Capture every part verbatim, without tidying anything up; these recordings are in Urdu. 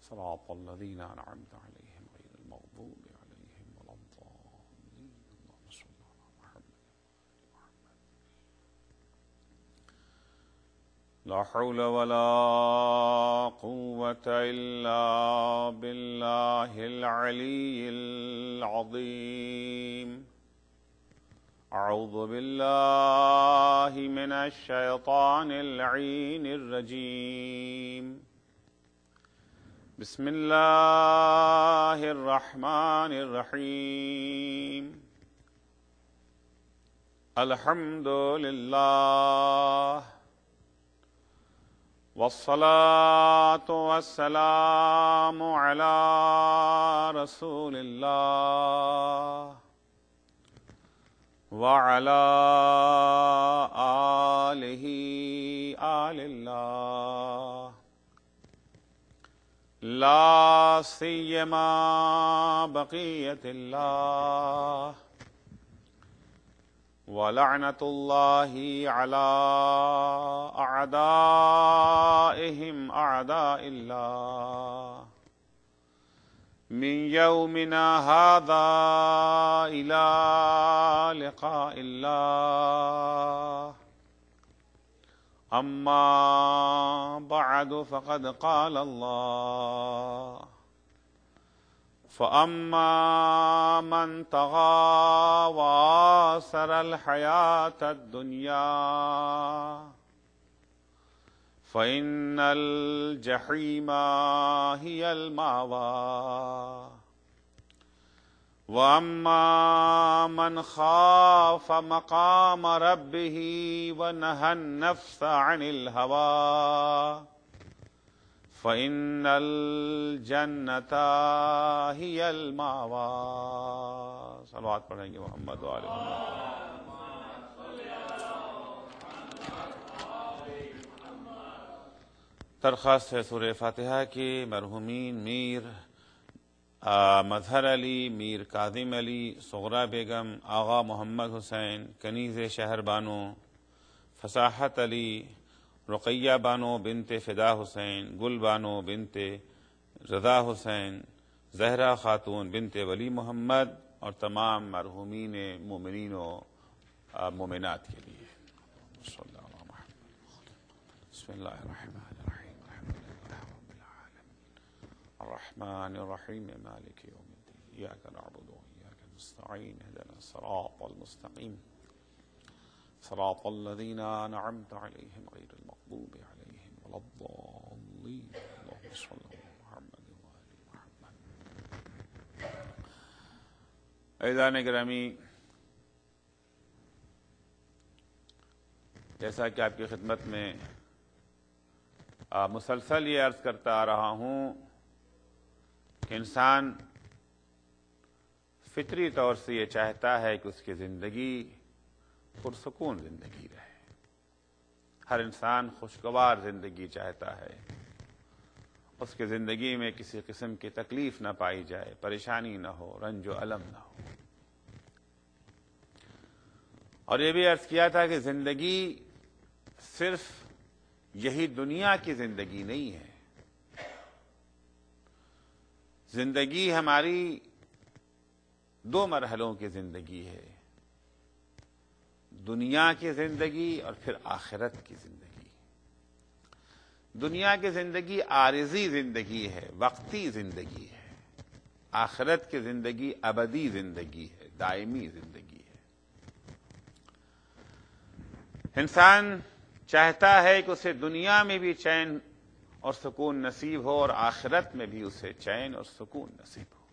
صراط الذين أنعمت عليهم غير المغضوب عليهم ولا الضالين اللهم صل على محمد. لا حول ولا قوة إلا بالله العلي العظيم. أعوذ بالله من الشيطان اللعين الرجيم. بسم الله الرحمن الرحيم. الحمد لله والصلاة والسلام على رسول الله وعلى آله آل الله لا سيما بقية الله ولعنة الله على أعدائهم أعداء الله من يومنا هذا إلى لقاء الله. أما بعد فقد قال الله: فأما من طغى وآثر الحياة الدنيا فإن الجحيم هي المأوى. وأما من خاف مقام ربه ونهى النفس عن الهوى فإن الجنة هي المأوى. صلوات پڑھیں گے محمد و آل محمد. درخواست ہے سورہ فاتحہ کی مرحومین میر مظہر علی، میر کاظم علی، صغرا بیگم، آغا محمد حسین، کنیز شہر بانو، فصاحت علی، رقیہ بانو بنت فدا حسین، گل بانو بنت رضا حسین، زہرا خاتون بنت ولی محمد اور تمام مرحومین مومنین و مومنات کے لیے. بسم اللہ الرحمن الرحیم. الحمد للہ رب العالمین الرحمن الرحیم مالک یوم الدین ایاک نعبد و ایاک نستعین اهدنا الصراط المستقیم صراط الذين أنعمت عليهم غير المغضوب عليهم ولا الضالين اللهم صل على محمد وآل محمد. عزیزان گرامی، جیسا کہ آپ کی خدمت میں مسلسل یہ عرض کرتا آ رہا ہوں کہ انسان فطری طور سے یہ چاہتا ہے کہ اس کی زندگی پرسکون زندگی رہے. ہر انسان خوشگوار زندگی چاہتا ہے، اس کی زندگی میں کسی قسم کی تکلیف نہ پائی جائے، پریشانی نہ ہو، رنج و الم نہ ہو. اور یہ بھی عرض کیا تھا کہ زندگی صرف یہی دنیا کی زندگی نہیں ہے. زندگی ہماری دو مرحلوں کی زندگی ہے، دنیا کی زندگی اور پھر آخرت کی زندگی. دنیا کی زندگی عارضی زندگی ہے، وقتی زندگی ہے. آخرت کی زندگی ابدی زندگی ہے، دائمی زندگی ہے. انسان چاہتا ہے کہ اسے دنیا میں بھی چین اور سکون نصیب ہو اور آخرت میں بھی اسے چین اور سکون نصیب ہو.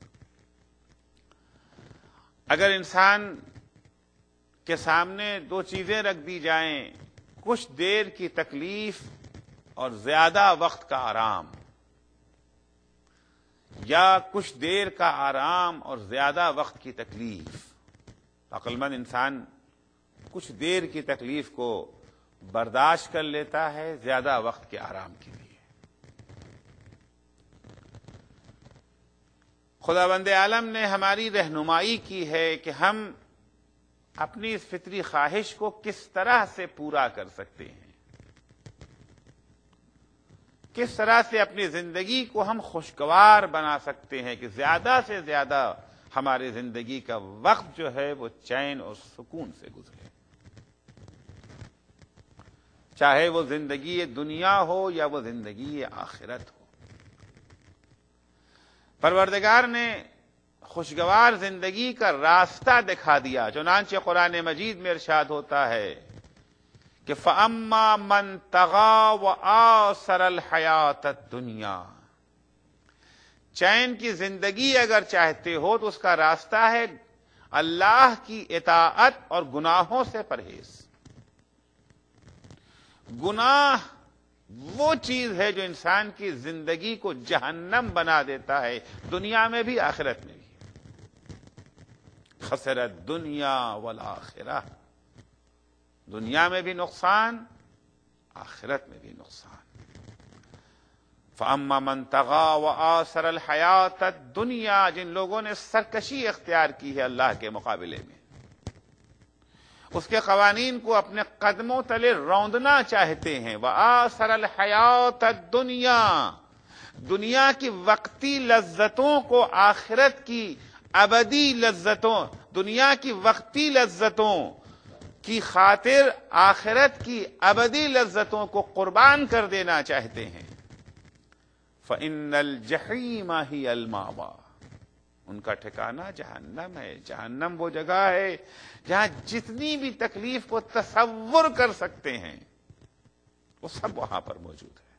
اگر انسان کے سامنے دو چیزیں رکھ دی جائیں، کچھ دیر کی تکلیف اور زیادہ وقت کا آرام، یا کچھ دیر کا آرام اور زیادہ وقت کی تکلیف، عقل مند انسان کچھ دیر کی تکلیف کو برداشت کر لیتا ہے زیادہ وقت کے آرام کے لیے. خداوند عالم نے ہماری رہنمائی کی ہے کہ ہم اپنی اس فطری خواہش کو کس طرح سے پورا کر سکتے ہیں. کس طرح سے اپنی زندگی کو ہم خوشگوار بنا سکتے ہیں کہ زیادہ سے زیادہ ہماری زندگی کا وقت جو ہے وہ چین اور سکون سے گزرے، چاہے وہ زندگی دنیا ہو یا وہ زندگی آخرت ہو۔ پروردگار نے خوشگوار زندگی کا راستہ دکھا دیا، چنانچہ قرآن مجید میں ارشاد ہوتا ہے کہ فَأَمَّا مَن طَغَىٰ وَآثَرَ الْحَيَاةَ الدُّنْيَا، چین کی زندگی اگر چاہتے ہو تو اس کا راستہ ہے اللہ کی اطاعت اور گناہوں سے پرہیز۔ گناہ وہ چیز ہے جو انسان کی زندگی کو جہنم بنا دیتا ہے، دنیا میں بھی آخرت میں بھی۔ خسر الدنیا والآخرہ، دنیا میں بھی نقصان، آخرت میں بھی نقصان۔ فَأَمَّا مَن طَغَىٰ وَآثَرَ الْحَيَاةَ الدُّنْيَا، جن لوگوں نے سرکشی اختیار کی ہے اللہ کے مقابلے میں، اس کے قوانین کو اپنے قدموں تلے روندنا چاہتے ہیں۔ وَآثَرَ الْحَيَاةَ الدُّنْيَا، دنیا کی وقتی لذتوں کو آخرت کی ابدی لذتوں، دنیا کی وقتی لذتوں کی خاطر آخرت کی ابدی لذتوں کو قربان کر دینا چاہتے ہیں۔ فَإِنَّ الْجَحِيمَ هِيَ الْمَأْوَىٰ، ان کا ٹھکانہ جہنم ہے۔ جہنم وہ جگہ ہے جہاں جتنی بھی تکلیف کو تصور کر سکتے ہیں وہ سب وہاں پر موجود ہے۔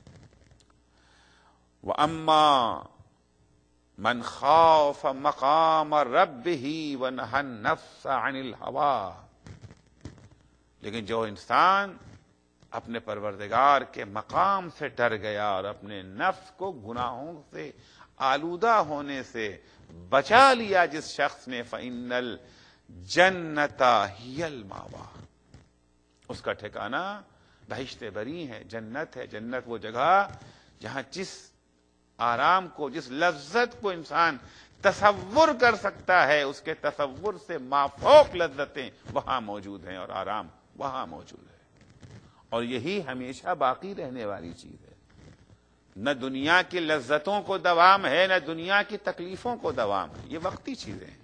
وَأَمَّا مَنْ خَافَ مَقَامَ رَبِّهِ وَنَهَى النَّفْسَ عَنِ الْهَوَىٰ، لیکن جو انسان اپنے پروردگار کے مقام سے ڈر گیا اور اپنے نفس کو گناہوں سے آلودہ ہونے سے بچا لیا جس شخص نے، فَإِنَّ الْجَنَّةَ هِيَ الْمَأْوَىٰ، اس کا ٹھکانہ بہشت بری ہے، جنت ہے۔ جنت وہ جگہ جہاں جس آرام کو، جس لذت کو انسان تصور کر سکتا ہے، اس کے تصور سے مافوق لذتیں وہاں موجود ہیں اور آرام وہاں موجود ہے، اور یہی ہمیشہ باقی رہنے والی چیز ہے۔ نہ دنیا کی لذتوں کو دوام ہے، نہ دنیا کی تکلیفوں کو دوام ہے، یہ وقتی چیزیں ہیں۔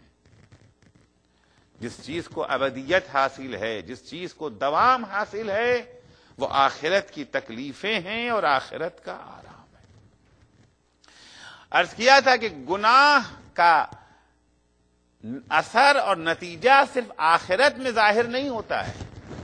جس چیز کو ابدیت حاصل ہے، جس چیز کو دوام حاصل ہے، وہ آخرت کی تکلیفیں ہیں اور آخرت کا آرام ہے۔ عرض کیا تھا کہ گناہ کا اثر اور نتیجہ صرف آخرت میں ظاہر نہیں ہوتا ہے،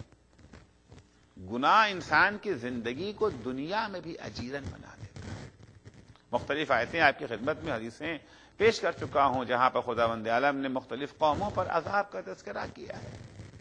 گناہ انسان کی زندگی کو دنیا میں بھی اجیرن بنا دیتا ہے۔ مختلف آیتیں آپ کی خدمت میں حدیثیں پیش کر چکا ہوں جہاں پر خداوند عالم نے مختلف قوموں پر عذاب کا تذکرہ کیا ہے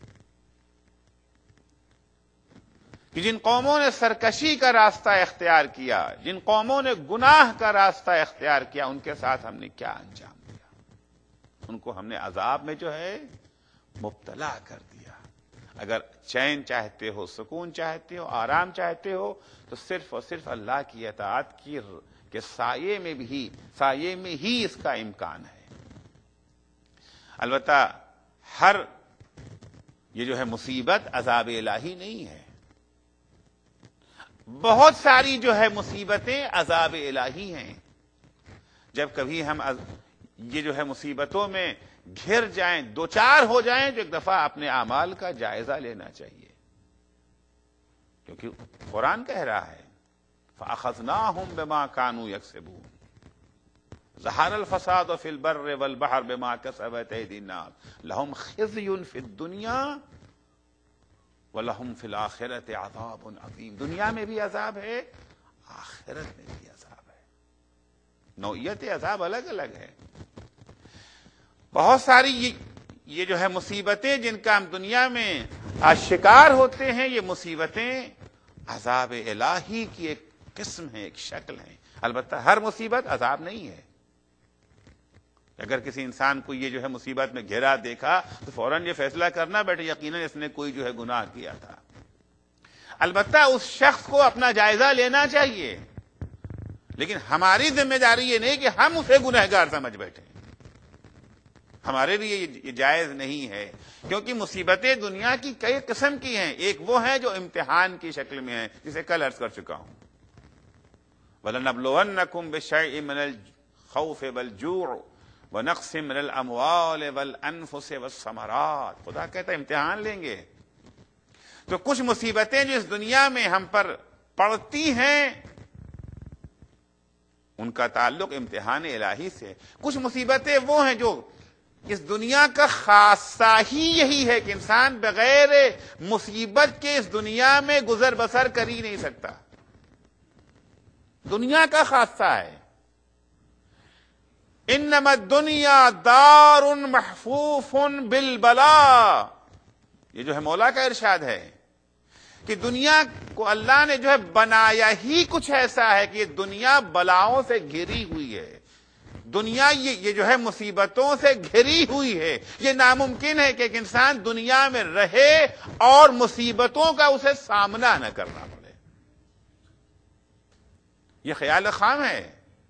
کہ جن قوموں نے سرکشی کا راستہ اختیار کیا، جن قوموں نے گناہ کا راستہ اختیار کیا، ان کے ساتھ ہم نے کیا انجام دیا، ان کو ہم نے عذاب میں جو ہے مبتلا کر دیا۔ اگر چین چاہتے ہو، سکون چاہتے ہو، آرام چاہتے ہو، تو صرف اور صرف اللہ کی اطاعت کی کے سائے میں بھی سائے میں ہی اس کا امکان ہے۔ البتہ ہر یہ جو ہے مصیبت عذاب الہی نہیں ہے، بہت ساری جو ہے مصیبتیں عذاب الہی ہیں۔ جب کبھی ہم یہ جو ہے مصیبتوں میں گھر جائیں، دو چار ہو جائیں، تو ایک دفعہ اپنے اعمال کا جائزہ لینا چاہیے، کیونکہ قرآن کہہ رہا ہے فَأَخَذْنَاهُمْ بِمَا كَانُوا يَكْسِبُونَ ظَهَرَ الْفَسَادُ فِي الْبَرِّ وَالْبَحْرِ بِمَا كَسَبَتْ أَيْدِي النَّاسِ لَهُمْ خِزْيٌ فِي الدُّنْيَا وَلَهُمْ فِي الْآخِرَةِ عَذَابٌ عَظِيمٌ، دنیا میں بھی عذاب ہے، آخرت میں بھی عذاب ہے، نوعیت عذاب الگ الگ ہے۔ بہت ساری یہ جو ہے مصیبتیں جن کا ہم دنیا میں آج شکار ہوتے ہیں، یہ مصیبتیں عذاب الہی کی ایک قسم ہے، ایک شکل ہے۔ البتہ ہر مصیبت عذاب نہیں ہے۔ اگر کسی انسان کو یہ جو ہے مصیبت میں گھیرا دیکھا تو فوراً یہ فیصلہ کرنا بیٹھے یقیناً اس نے کوئی جو ہے گناہ کیا تھا۔ البتہ اس شخص کو اپنا جائزہ لینا چاہیے، لیکن ہماری ذمہ داری یہ نہیں کہ ہم اسے گنہگار سمجھ بیٹھیں، ہمارے لیے یہ جائز نہیں ہے، کیونکہ مصیبتیں دنیا کی کئی قسم کی ہیں۔ ایک وہ ہے جو امتحان کی شکل میں ہے، جسے کل عرض کر چکا ہوں، وَلَنَبْلُوَنَّكُمْ بِشَيْءٍ مِّنَ الْخَوْفِ وَالْجُوعِ وَنَقْصٍ مِّنَ الْأَمْوَالِ وَالْأَنفُسِ وَالثَّمَرَاتِ. خدا کہتا ہے امتحان لیں گے. تو کچھ مصیبتیں جو اس دنیا میں ہم پر پڑتی ہیں ان کا تعلق امتحان الہی سے. کچھ مصیبتیں وہ ہیں جو اس دنیا کا خاصہ ہی یہی ہے کہ انسان بغیر مصیبت کے اس دنیا میں گزر بسر کر ہی نہیں سکتا. دنیا کا خاصہ ہے. انما الدنیا دار محفوف بالبلاء. یہ جو ہے مولا کا ارشاد ہے کہ دنیا کو اللہ نے جو ہے بنایا ہی کچھ ایسا ہے کہ یہ دنیا بلاؤں سے گھری ہوئی ہے. دنیا یہ جو ہے مصیبتوں سے گھری ہوئی ہے. یہ ناممکن ہے کہ ایک انسان دنیا میں رہے اور مصیبتوں کا اسے سامنا نہ کرنا پڑے. یہ خیال خام ہے.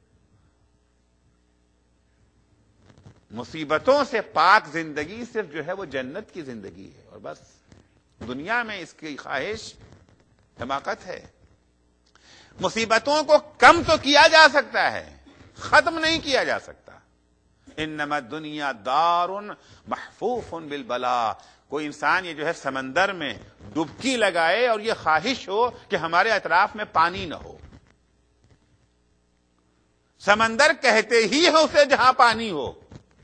مصیبتوں سے پاک زندگی صرف جو ہے وہ جنت کی زندگی ہے اور بس. دنیا میں اس کی خواہش حماقت ہے. مصیبتوں کو کم تو کیا جا سکتا ہے, ختم نہیں کیا جا سکتا. انما الدنیا دار محفوف بالبلاء. کوئی انسان یہ جو ہے سمندر میں ڈبکی لگائے اور یہ خواہش ہو کہ ہمارے اطراف میں پانی نہ ہو. سمندر کہتے ہی ہے اسے جہاں پانی ہو.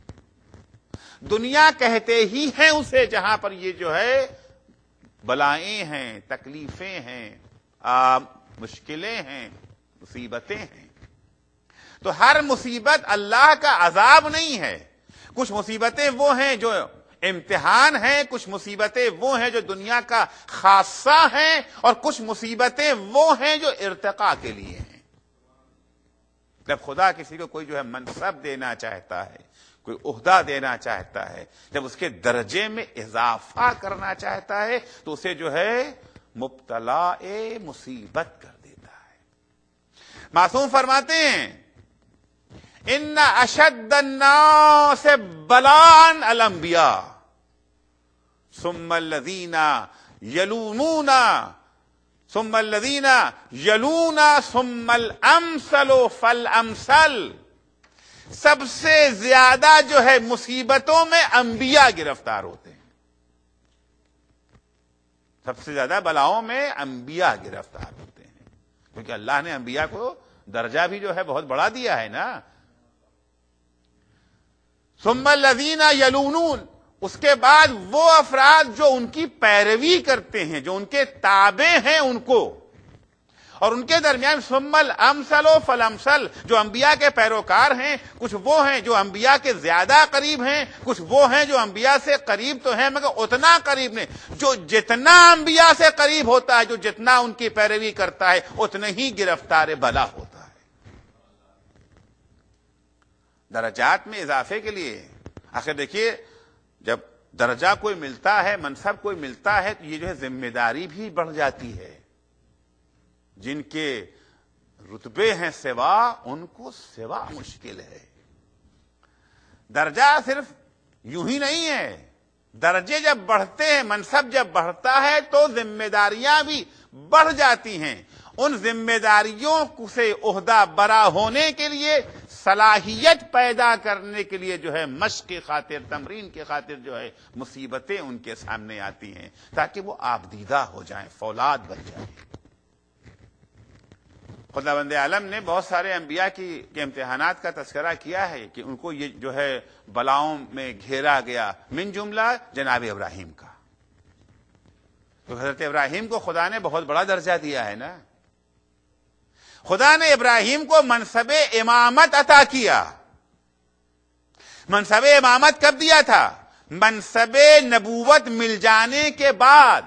دنیا کہتے ہی ہیں اسے جہاں پر یہ جو ہے بلائیں ہیں, تکلیفیں ہیں, آ, مشکلیں ہیں, مصیبتیں ہیں. تو ہر مصیبت اللہ کا عذاب نہیں ہے. کچھ مصیبتیں وہ ہیں جو امتحان ہیں, کچھ مصیبتیں وہ ہیں جو دنیا کا خاصہ ہیں, اور کچھ مصیبتیں وہ ہیں جو ارتقاء کے لیے ہیں. جب خدا کسی کو کوئی جو ہے منصب دینا چاہتا ہے, کوئی عہدہ دینا چاہتا ہے, جب اس کے درجے میں اضافہ کرنا چاہتا ہے تو اسے جو ہے مبتلا مصیبت کر دیتا ہے. معصوم فرماتے ہیں ان اشد الناس بلاء الانبیاء ثم الذین یلونون ثم الذین یلون ثم الامثل فالامثل. سب سے زیادہ جو ہے مصیبتوں میں انبیاء گرفتار ہوتے ہیں. سب سے زیادہ بلاؤں میں انبیاء گرفتار ہوتے ہیں, کیونکہ اللہ نے انبیاء کو درجہ بھی جو ہے بہت بڑا دیا ہے نا. ثم الذین یلونون, اس کے بعد وہ افراد جو ان کی پیروی کرتے ہیں, جو ان کے تابع ہیں ان کو, اور ان کے درمیان ثم الامثل فالامثل, جو انبیاء کے پیروکار ہیں کچھ وہ ہیں جو انبیاء کے زیادہ قریب ہیں, کچھ وہ ہیں جو انبیاء سے قریب تو ہیں مگر اتنا قریب نہیں. جو جتنا انبیاء سے قریب ہوتا ہے, جو جتنا ان کی پیروی کرتا ہے, اتنا ہی گرفتار بلا ہوتا ہے. درجات میں اضافے کے لیے آخر دیکھیے, جب درجہ کوئی ملتا ہے, منصب کوئی ملتا ہے, تو یہ جو ہے ذمہ داری بھی بڑھ جاتی ہے. جن کے رتبے ہیں سوا, ان کو سوا مشکل ہے. درجہ صرف یوں ہی نہیں ہے. درجے جب بڑھتے ہیں, منصب جب بڑھتا ہے تو ذمہ داریاں بھی بڑھ جاتی ہیں. ان ذمہ داریوں سے عہدہ برا ہونے کے لیے, صلاحیت پیدا کرنے کے لیے جو ہے مشق کی خاطر, تمرین کی خاطر جو ہے مصیبتیں ان کے سامنے آتی ہیں تاکہ وہ آبدیدہ ہو جائیں, فولاد بن جائیں. خداوند عالم نے بہت سارے انبیاء کی کے امتحانات کا تذکرہ کیا ہے کہ ان کو یہ جو ہے بلاؤں میں گھیرا گیا, من جملہ جناب ابراہیم کا. تو حضرت ابراہیم کو خدا نے بہت بڑا درجہ دیا ہے نا. خدا نے ابراہیم کو منصب امامت عطا کیا. منصب امامت کب دیا تھا؟ منصب نبوت مل جانے کے بعد.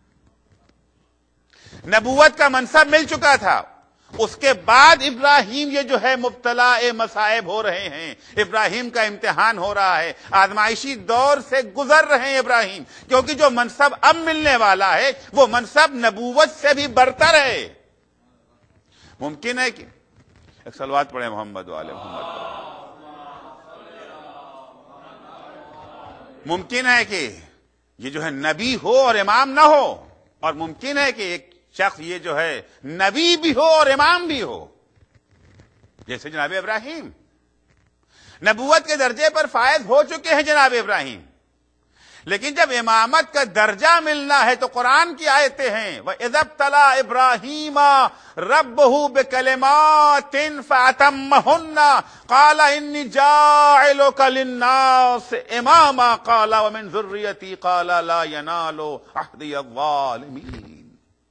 نبوت کا منصب مل چکا تھا, اس کے بعد ابراہیم یہ جو ہے مبتلا مصائب ہو رہے ہیں, ابراہیم کا امتحان ہو رہا ہے, آزمائشی دور سے گزر رہے ہیں ابراہیم, کیونکہ جو منصب اب ملنے والا ہے وہ منصب نبوت سے بھی برتر ہے. ممکن ہے کہ ایک صلوات پڑھیں محمد والے محمد پر. ممکن ہے کہ یہ جو ہے نبی ہو اور امام نہ ہو, اور ممکن ہے کہ ایک شخص یہ جو ہے نبی بھی ہو اور امام بھی ہو. جیسے جناب ابراہیم نبوت کے درجے پر فائز ہو چکے ہیں جناب ابراہیم، لیکن جب امامت کا درجہ ملنا ہے تو قرآن کی آیتیں ہیں وَإِذَا ابْتَلَىٰ إِبْرَاهِيمَ رَبُّهُ بِكَلِمَاتٍ فَأَتَمَّهُنَّ قَالَ إِنِّي جَاعِلُكَ لِلنَّاسِ إِمَامًا قَالَ وَمِن ذُرِّيَّتِي قَالَ لَا يَنَالُ عَهْدِيَ الظَّالِمِينَ۔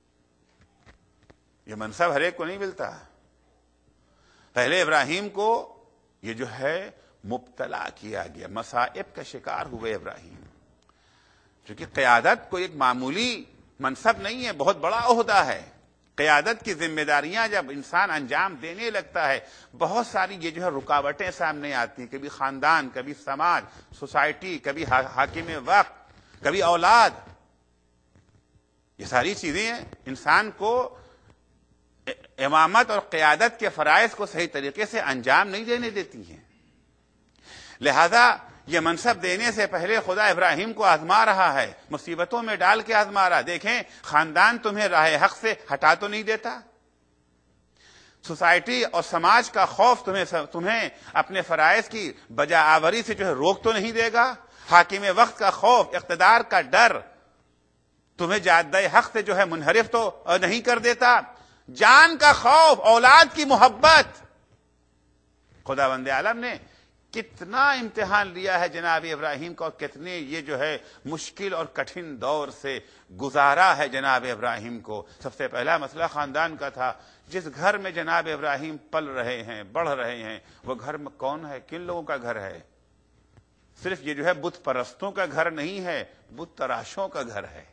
یہ منصب ہر ایک کو نہیں ملتا۔ پہلے ابراہیم کو یہ جو ہے مبتلا کیا گیا، مصائب کا شکار ہوئے ابراہیم، کیونکہ قیادت کوئی ایک معمولی منصب نہیں ہے، بہت بڑا عہدہ ہے۔ قیادت کی ذمہ داریاں جب انسان انجام دینے لگتا ہے، بہت ساری یہ جو ہے رکاوٹیں سامنے آتی ہیں، کبھی خاندان، کبھی سماج، سوسائٹی، کبھی حاکم وقت، کبھی اولاد۔ یہ ساری چیزیں انسان کو امامت اور قیادت کے فرائض کو صحیح طریقے سے انجام نہیں دینے دیتی ہیں۔ لہذا یہ منصب دینے سے پہلے خدا ابراہیم کو آزما رہا ہے، مصیبتوں میں ڈال کے آزما رہا۔ دیکھیں خاندان تمہیں راہ حق سے ہٹا تو نہیں دیتا، سوسائٹی اور سماج کا خوف تمہیں تمہیں اپنے فرائض کی بجا آوری سے جو ہے روک تو نہیں دے گا، حاکم وقت کا خوف، اقتدار کا ڈر تمہیں جادہ حق سے جو ہے منحرف تو نہیں کر دیتا، جان کا خوف، اولاد کی محبت۔ خداوند عالم نے کتنا امتحان لیا ہے جناب ابراہیم کو، کتنے یہ جو ہے مشکل اور کٹھن دور سے گزارا ہے جناب ابراہیم کو۔ سب سے پہلا مسئلہ خاندان کا تھا۔ جس گھر میں جناب ابراہیم پل رہے ہیں، بڑھ رہے ہیں، وہ گھر میں کون ہے؟ کن لوگوں کا گھر ہے؟ صرف یہ جو ہے بت پرستوں کا گھر نہیں ہے، بت تراشوں کا گھر ہے۔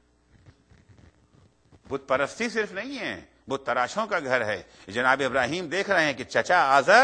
بت پرستی صرف نہیں ہے، بت تراشوں کا گھر ہے۔ جناب ابراہیم دیکھ رہے ہیں کہ چچا آزر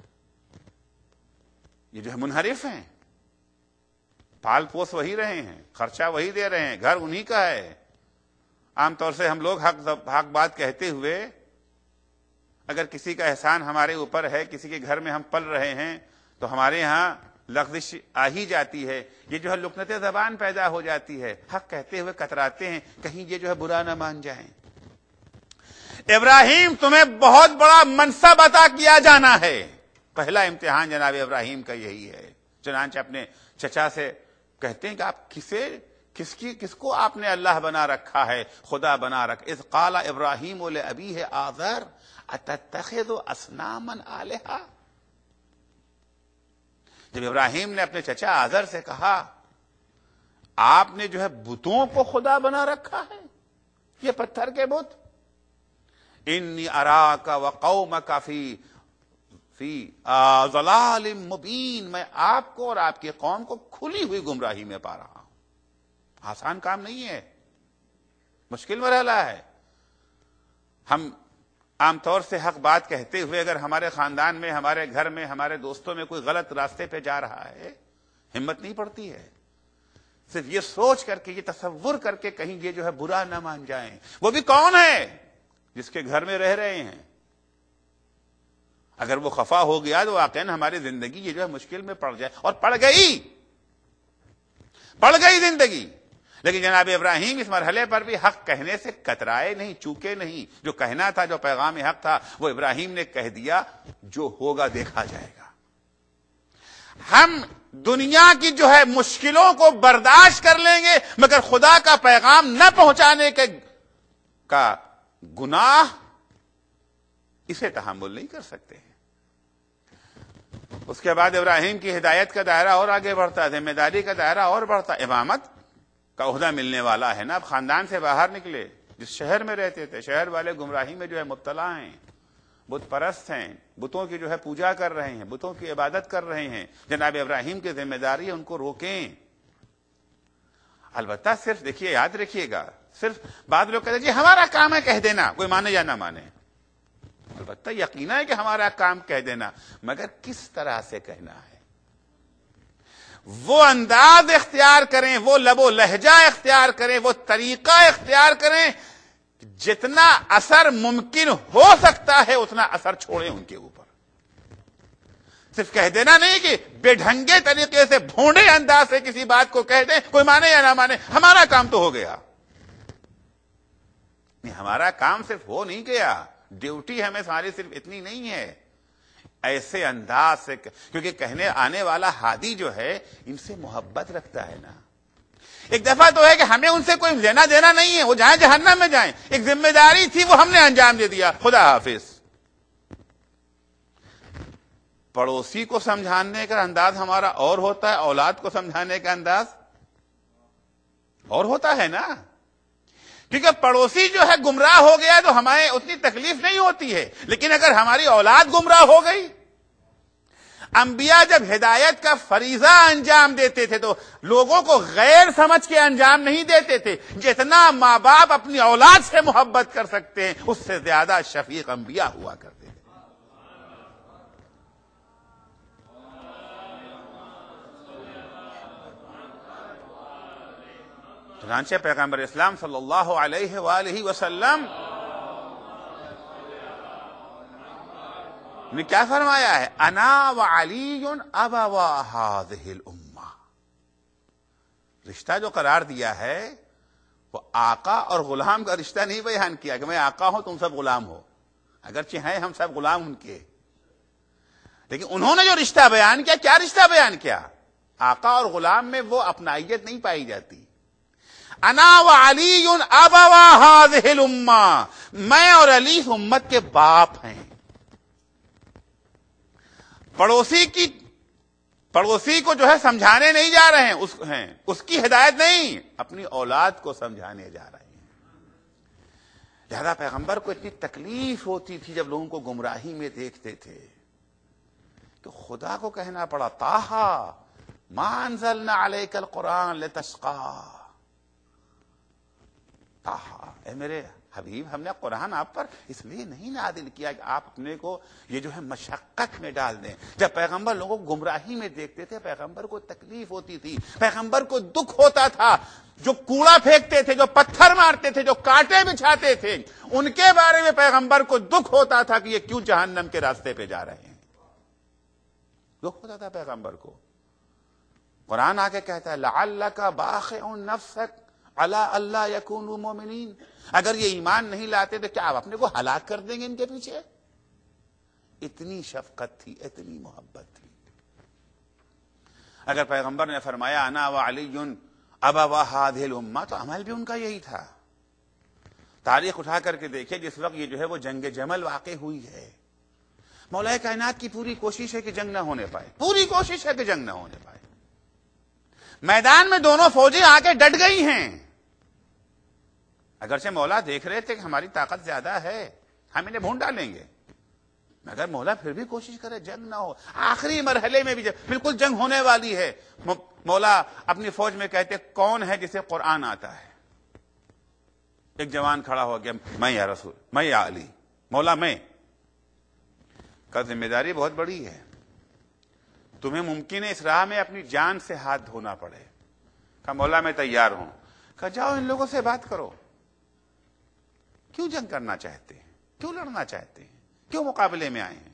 یہ جو ہے منحرف ہیں، پال پوس وہی رہے ہیں، خرچہ وہی دے رہے ہیں، گھر انہی کا ہے۔ عام طور سے ہم لوگ حق حق بات کہتے ہوئے اگر کسی کا احسان ہمارے اوپر ہے، کسی کے گھر میں ہم پل رہے ہیں، تو ہمارے ہاں لغزش آ ہی جاتی ہے، یہ جو ہے لکنت زبان پیدا ہو جاتی ہے، حق کہتے ہوئے کتراتے ہیں کہیں یہ جو ہے برا نہ مان جائیں۔ ابراہیم تمہیں بہت بڑا منصب عطا کیا جانا ہے۔ پہلا امتحان جناب ابراہیم کا یہی ہے۔ چنانچہ اپنے چچا سے کہتے ہیں کہ آپ کسے کس کی کس کو آپ نے اللہ بنا رکھا ہے، خدا بنا رکھا۔ اذ قال ابراہیم لابیہ آزر اتتخذ اصناما آلہہ۔ جب ابراہیم نے اپنے چچا آزر سے کہا آپ نے جو ہے بتوں کو خدا بنا رکھا ہے، یہ پتھر کے بت، انی اراک وقومک فی فی ضلال مبین، میں آپ کو اور آپ کی قوم کو کھلی ہوئی گمراہی میں پا رہا ہوں۔ آسان کام نہیں ہے، مشکل مرحلہ ہے۔ ہم عام طور سے حق بات کہتے ہوئے اگر ہمارے خاندان میں، ہمارے گھر میں، ہمارے دوستوں میں کوئی غلط راستے پہ جا رہا ہے، ہمت نہیں پڑتی ہے، صرف یہ سوچ کر کے، یہ تصور کر کے کہیں یہ جو ہے برا نہ مان جائیں۔ وہ بھی کون ہے؟ جس کے گھر میں رہ رہے ہیں۔ اگر وہ خفا ہو گیا تو واقعاً ہماری زندگی یہ جو ہے مشکل میں پڑ جائے، اور پڑ گئی پڑ گئی زندگی۔ لیکن جناب ابراہیم اس مرحلے پر بھی حق کہنے سے کترائے نہیں، چوکے نہیں۔ جو کہنا تھا، جو پیغام حق تھا، وہ ابراہیم نے کہہ دیا، جو ہوگا دیکھا جائے گا۔ ہم دنیا کی جو ہے مشکلوں کو برداشت کر لیں گے، مگر خدا کا پیغام نہ پہنچانے کے کا گناہ، اسے تحمل نہیں کر سکتے ہیں۔ اس کے بعد ابراہیم کی ہدایت کا دائرہ اور آگے بڑھتا ہے، ذمہ داری کا دائرہ اور بڑھتا۔ امامت کا عہدہ ملنے والا ہے نا، اب خاندان سے باہر نکلے، جس شہر میں رہتے تھے، شہر والے گمراہی میں جو ہے مبتلا ہیں، بت پرست ہیں، بتوں کی جو ہے پوجا کر رہے ہیں، بتوں کی عبادت کر رہے ہیں۔ جناب ابراہیم کی ذمہ داری ہے ان کو روکیں۔ البتہ صرف دیکھیے، یاد رکھیے گا، صرف بعض لوگ کہتے ہیں جی ہمارا کام ہے کہہ دینا، کوئی مانے یا نہ مانے۔ البتہ یقین ہے کہ ہمارا کام کہہ دینا، مگر کس طرح سے کہنا ہے، وہ انداز اختیار کریں، وہ لب و لہجہ اختیار کریں، وہ طریقہ اختیار کریں، جتنا اثر ممکن ہو سکتا ہے اتنا اثر چھوڑیں ان کے اوپر۔ صرف کہہ دینا نہیں کہ بے ڈھنگے طریقے سے، بھونڈے انداز سے کسی بات کو کہہ دیں، کوئی مانے یا نہ مانے، ہمارا کام تو ہو گیا۔ نہیں، ہمارا کام صرف ہو نہیں گیا، ڈیوٹی ہمیں ساری صرف اتنی نہیں ہے ایسے انداز سے، کیونکہ کہنے آنے والا ہادی جو ہے ان سے محبت رکھتا ہے نا. ایک دفعہ تو ہے کہ ہمیں ان سے کوئی لینا دینا نہیں ہے، وہ جائیں جہنم میں جائیں، ایک ذمہ داری تھی وہ ہم نے انجام دے دیا، خدا حافظ. پڑوسی کو سمجھانے کا انداز ہمارا اور ہوتا ہے، اولاد کو سمجھانے کا انداز اور ہوتا ہے نا. کیونکہ پڑوسی جو ہے گمراہ ہو گیا تو ہمیں اتنی تکلیف نہیں ہوتی ہے، لیکن اگر ہماری اولاد گمراہ ہو گئی. انبیاء جب ہدایت کا فریضہ انجام دیتے تھے تو لوگوں کو غیر سمجھ کے انجام نہیں دیتے تھے. جتنا ماں باپ اپنی اولاد سے محبت کر سکتے ہیں اس سے زیادہ شفیق انبیاء ہوا کرتے تھے. چنانچہ پیغمبر اسلام صلی اللہ علیہ وآلہ وسلم نے کیا فرمایا ہے؟ انا وعلی ابوا هذه الامہ. رشتہ جو قرار دیا ہے وہ آقا اور غلام کا رشتہ نہیں بیان کیا کہ میں آقا ہوں تم سب غلام ہو، اگرچہ ہیں ہم سب غلام ان کے، لیکن انہوں نے جو رشتہ بیان کیا، کیا رشتہ بیان کیا؟ آقا اور غلام میں وہ اپنائیت نہیں پائی جاتی. انا وعلی ابوا هذه الامہ، میں اور علی امت کے باپ ہیں. پڑوسی کی پڑوسی کو جو ہے سمجھانے نہیں جا رہے ہیں، اس ہیں اس کی ہدایت نہیں، اپنی اولاد کو سمجھانے جا رہے ہیں. لہذا پیغمبر کو اتنی تکلیف ہوتی تھی جب لوگوں کو گمراہی میں دیکھتے تھے کہ خدا کو کہنا پڑا طٰہٰ ما انزلنا علیک القرآن لتشقیٰ. طٰہٰ اے میرے حبیب، ہم نے قرآن آپ پر اس لیے نہیں نازل کیا کہ آپ اپنے کو یہ جو ہے مشقت میں ڈال دیں. جب پیغمبر لوگوں کو گمراہی میں دیکھتے تھے پیغمبر کو تکلیف ہوتی تھی، پیغمبر کو دکھ ہوتا تھا. جو کوڑا پھینکتے تھے، جو پتھر مارتے تھے، جو کانٹے بچھاتے تھے، ان کے بارے میں پیغمبر کو دکھ ہوتا تھا کہ یہ کیوں جہنم کے راستے پہ جا رہے ہیں. دکھ ہوتا تھا پیغمبر کو. قرآن آ کے کہتا ہے لعلک باخع نفسک علی اللہ یکونوا مؤمنین. اگر یہ ایمان نہیں لاتے تو کیا آپ اپنے کو ہلاک کر دیں گے ان کے پیچھے؟ اتنی شفقت تھی، اتنی محبت تھی. اگر پیغمبر نے فرمایا انا وعلی ابوا هذه الامہ تو عمل بھی ان کا یہی تھا. تاریخ اٹھا کر کے دیکھیں، جس وقت یہ جو ہے وہ جنگ جمل واقع ہوئی ہے، مولا کائنات کی پوری کوشش ہے کہ جنگ نہ ہونے پائے، پوری کوشش ہے کہ جنگ نہ ہونے پائے. میدان میں دونوں فوجیں آ کے ڈٹ گئی ہیں. اگرچہ مولا دیکھ رہے تھے کہ ہماری طاقت زیادہ ہے، ہم انہیں بھون ڈالیں گے، مگر مولا پھر بھی کوشش کرے جنگ نہ ہو. آخری مرحلے میں بھی جب بالکل جنگ ہونے والی ہے، مولا اپنی فوج میں کہتے کون ہے جسے قرآن آتا ہے؟ ایک جوان کھڑا ہو گیا، میں یا رسول، میں یا علی. مولا میں کا ذمہ داری بہت بڑی ہے، تمہیں ممکن ہے اس راہ میں اپنی جان سے ہاتھ دھونا پڑے. کہا مولا میں تیار ہوں. کہا جاؤ ان لوگوں سے بات کرو، کیوں جنگ کرنا چاہتے ہیں، کیوں لڑنا چاہتے ہیں، کیوں مقابلے میں آئے ہیں؟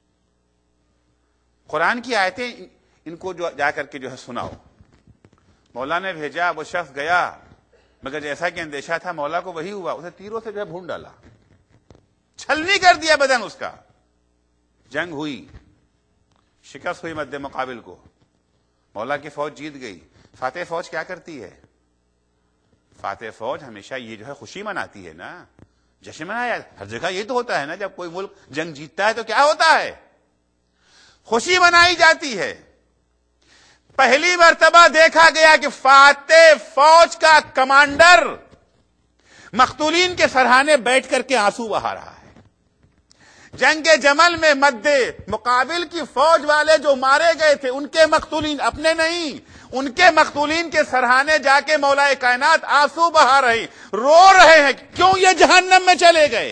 قرآن کی آیتیں ان کو جو جا کر کے جو ہے سناؤ. مولا نے بھیجا، وہ شخص گیا، مگر جیسا کہ اندیشہ تھا مولا کو وہی ہوا، اسے تیروں سے جو ہے بھون ڈالا، چھلنی کر دیا بدن اس کا. جنگ ہوئی، شکست ہوئی مد مقابل کو، مولا کی فوج جیت گئی. فاتح فوج کیا کرتی ہے؟ فاتح فوج ہمیشہ یہ جو ہے خوشی مناتی ہے نا، جشن منایا. ہر جگہ یہ تو ہوتا ہے نا، جب کوئی ملک جنگ جیتتا ہے تو کیا ہوتا ہے؟ خوشی منائی جاتی ہے. پہلی مرتبہ دیکھا گیا کہ فاتح فوج کا کمانڈر مقتولین کے سرہانے بیٹھ کر کے آنسو بہا رہا ہے. جنگ جمل میں مد مقابل کی فوج والے جو مارے گئے تھے ان کے مقتولین، اپنے نہیں، ان کے مقتولین کے سرہانے جا کے مولا کائنات آنسو بہا رہے، رو رہے ہیں کیوں یہ جہنم میں چلے گئے.